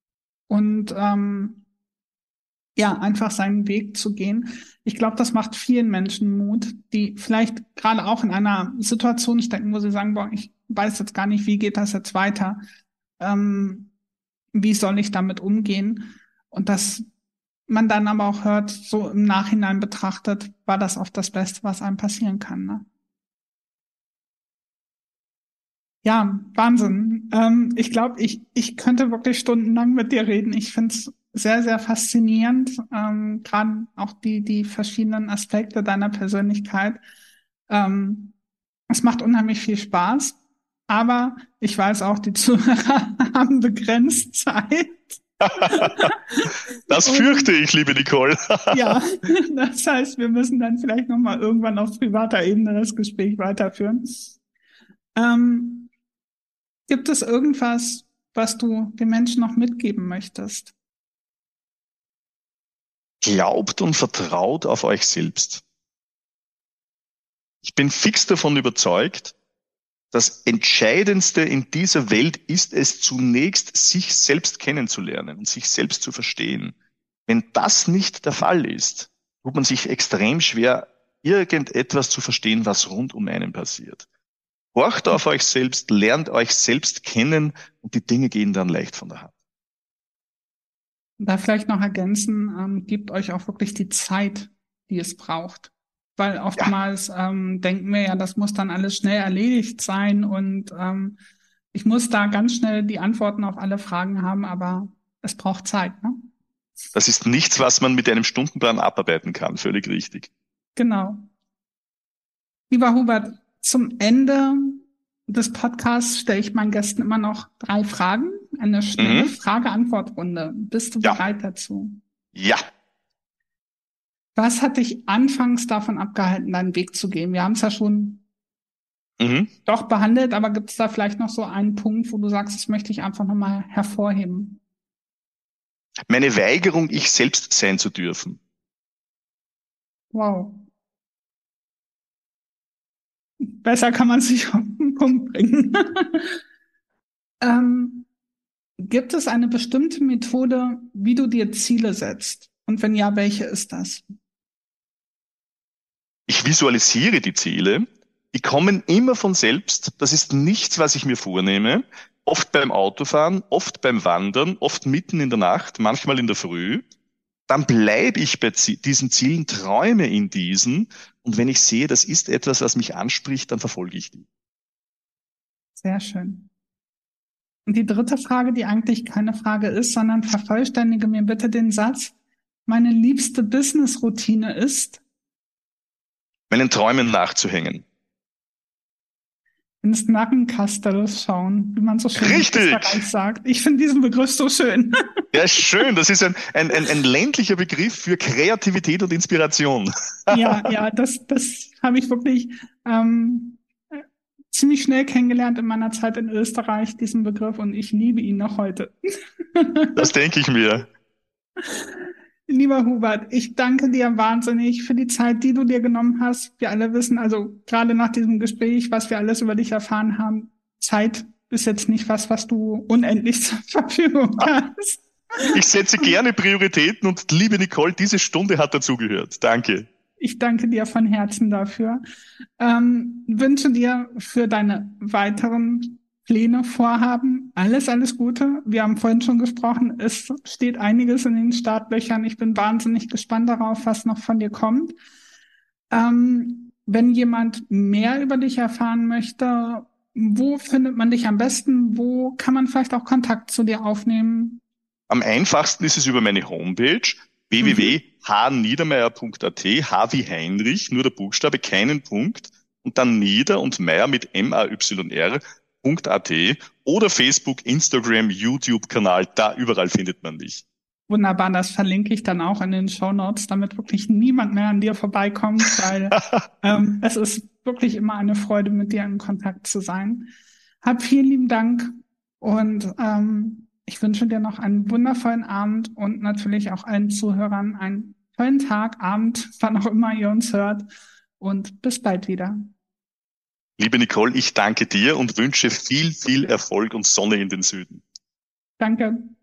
Und ähm, ja, einfach seinen Weg zu gehen. Ich glaube, das macht vielen Menschen Mut, die vielleicht gerade auch in einer Situation stecken, wo sie sagen, boah, ich weiß jetzt gar nicht, wie geht das jetzt weiter. Ähm, wie soll ich damit umgehen? Und dass man dann aber auch hört, so im Nachhinein betrachtet, war das oft das Beste, was einem passieren kann. Ne? Ja, Wahnsinn. Ähm, ich glaube, ich, ich könnte wirklich stundenlang mit dir reden. Ich finde es sehr, sehr faszinierend, ähm, gerade auch die, die verschiedenen Aspekte deiner Persönlichkeit. Ähm, es macht unheimlich viel Spaß, aber ich weiß auch, die Zuhörer haben begrenzt Zeit. Das Und fürchte ich, liebe Nicole. ja, das heißt, wir müssen dann vielleicht nochmal irgendwann auf privater Ebene das Gespräch weiterführen. Ähm, gibt es irgendwas, was du den Menschen noch mitgeben möchtest? Glaubt und vertraut auf euch selbst. Ich bin fix davon überzeugt, das Entscheidendste in dieser Welt ist es zunächst, sich selbst kennenzulernen und sich selbst zu verstehen. Wenn das nicht der Fall ist, tut man sich extrem schwer, irgendetwas zu verstehen, was rund um einen passiert. Horcht auf euch selbst, lernt euch selbst kennen und die Dinge gehen dann leicht von der Hand. Da vielleicht noch ergänzen, ähm, gebt euch auch wirklich die Zeit, die es braucht. Weil Ja, oftmals ähm, denken wir ja, das muss dann alles schnell erledigt sein und ähm, ich muss da ganz schnell die Antworten auf alle Fragen haben, aber es braucht Zeit, ne? das ist nichts, was man mit einem Stundenplan abarbeiten kann. Völlig richtig. Genau. Lieber Hubert, zum Ende des Podcasts stelle ich meinen Gästen immer noch drei Fragen. Eine schnelle Mhm. Frage-Antwort-Runde. Bist du Ja. bereit dazu? Ja. Was hat dich anfangs davon abgehalten, deinen Weg zu gehen? Wir haben es ja schon Mhm. doch behandelt, aber gibt es da vielleicht noch so einen Punkt, wo du sagst, das möchte ich einfach nochmal hervorheben? Meine Weigerung, ich selbst sein zu dürfen. Wow. Besser kann man sich auf den Punkt bringen. ähm, gibt es eine bestimmte Methode, wie du dir Ziele setzt? Und wenn ja, welche ist das? Ich visualisiere die Ziele. Die kommen immer von selbst. Das ist nichts, was ich mir vornehme. Oft beim Autofahren, oft beim Wandern, oft mitten in der Nacht, manchmal in der Früh. Dann bleibe ich bei diesen Zielen, träume in diesen. Und wenn ich sehe, das ist etwas, was mich anspricht, dann verfolge ich die. Sehr schön. Und die dritte Frage, die eigentlich keine Frage ist, sondern vervollständige mir bitte den Satz: Meine liebste Business-Routine ist, Meinen Träumen nachzuhängen. ins Nackenkastel schauen, wie man so schön Richtig. in Österreich sagt. Ich finde diesen Begriff so schön. Ja, ist schön. Das ist ein, ein, ein, ein ländlicher Begriff für Kreativität und Inspiration. Ja, ja, das, das habe ich wirklich ähm, ziemlich schnell kennengelernt in meiner Zeit in Österreich, diesen Begriff, und ich liebe ihn noch heute. Das denke ich mir. Lieber Hubert, ich danke dir wahnsinnig für die Zeit, die du dir genommen hast. Wir alle wissen, also gerade nach diesem Gespräch, was wir alles über dich erfahren haben, Zeit ist jetzt nicht was, was du unendlich zur Verfügung hast. Ich setze gerne Prioritäten und liebe Nicole, diese Stunde hat dazugehört. Danke. Ich danke dir von Herzen dafür. Ähm, wünsche dir für deine weiteren Pläne, Vorhaben alles, alles Gute. Wir haben vorhin schon gesprochen, es steht einiges in den Startlöchern. Ich bin wahnsinnig gespannt darauf, was noch von dir kommt. Ähm, wenn jemand mehr über dich erfahren möchte, wo findet man dich am besten? Wo kann man vielleicht auch Kontakt zu dir aufnehmen? Am einfachsten ist es über meine Homepage w w w punkt h niedermeyer punkt a t, H wie Heinrich, nur der Buchstabe, keinen Punkt, und dann Nieder und Meyer mit M A Y R Punkt A T oder Facebook, Instagram, YouTube-Kanal, da überall findet man mich. Wunderbar, das verlinke ich dann auch in den Shownotes, damit wirklich niemand mehr an dir vorbeikommt, weil ähm, es ist wirklich immer eine Freude, mit dir in Kontakt zu sein. Hab vielen lieben Dank und ähm, ich wünsche dir noch einen wundervollen Abend und natürlich auch allen Zuhörern einen tollen Tag, Abend, wann auch immer ihr uns hört, und bis bald wieder. Liebe Nicole, ich danke dir und wünsche viel, viel Erfolg und Sonne in den Süden. Danke.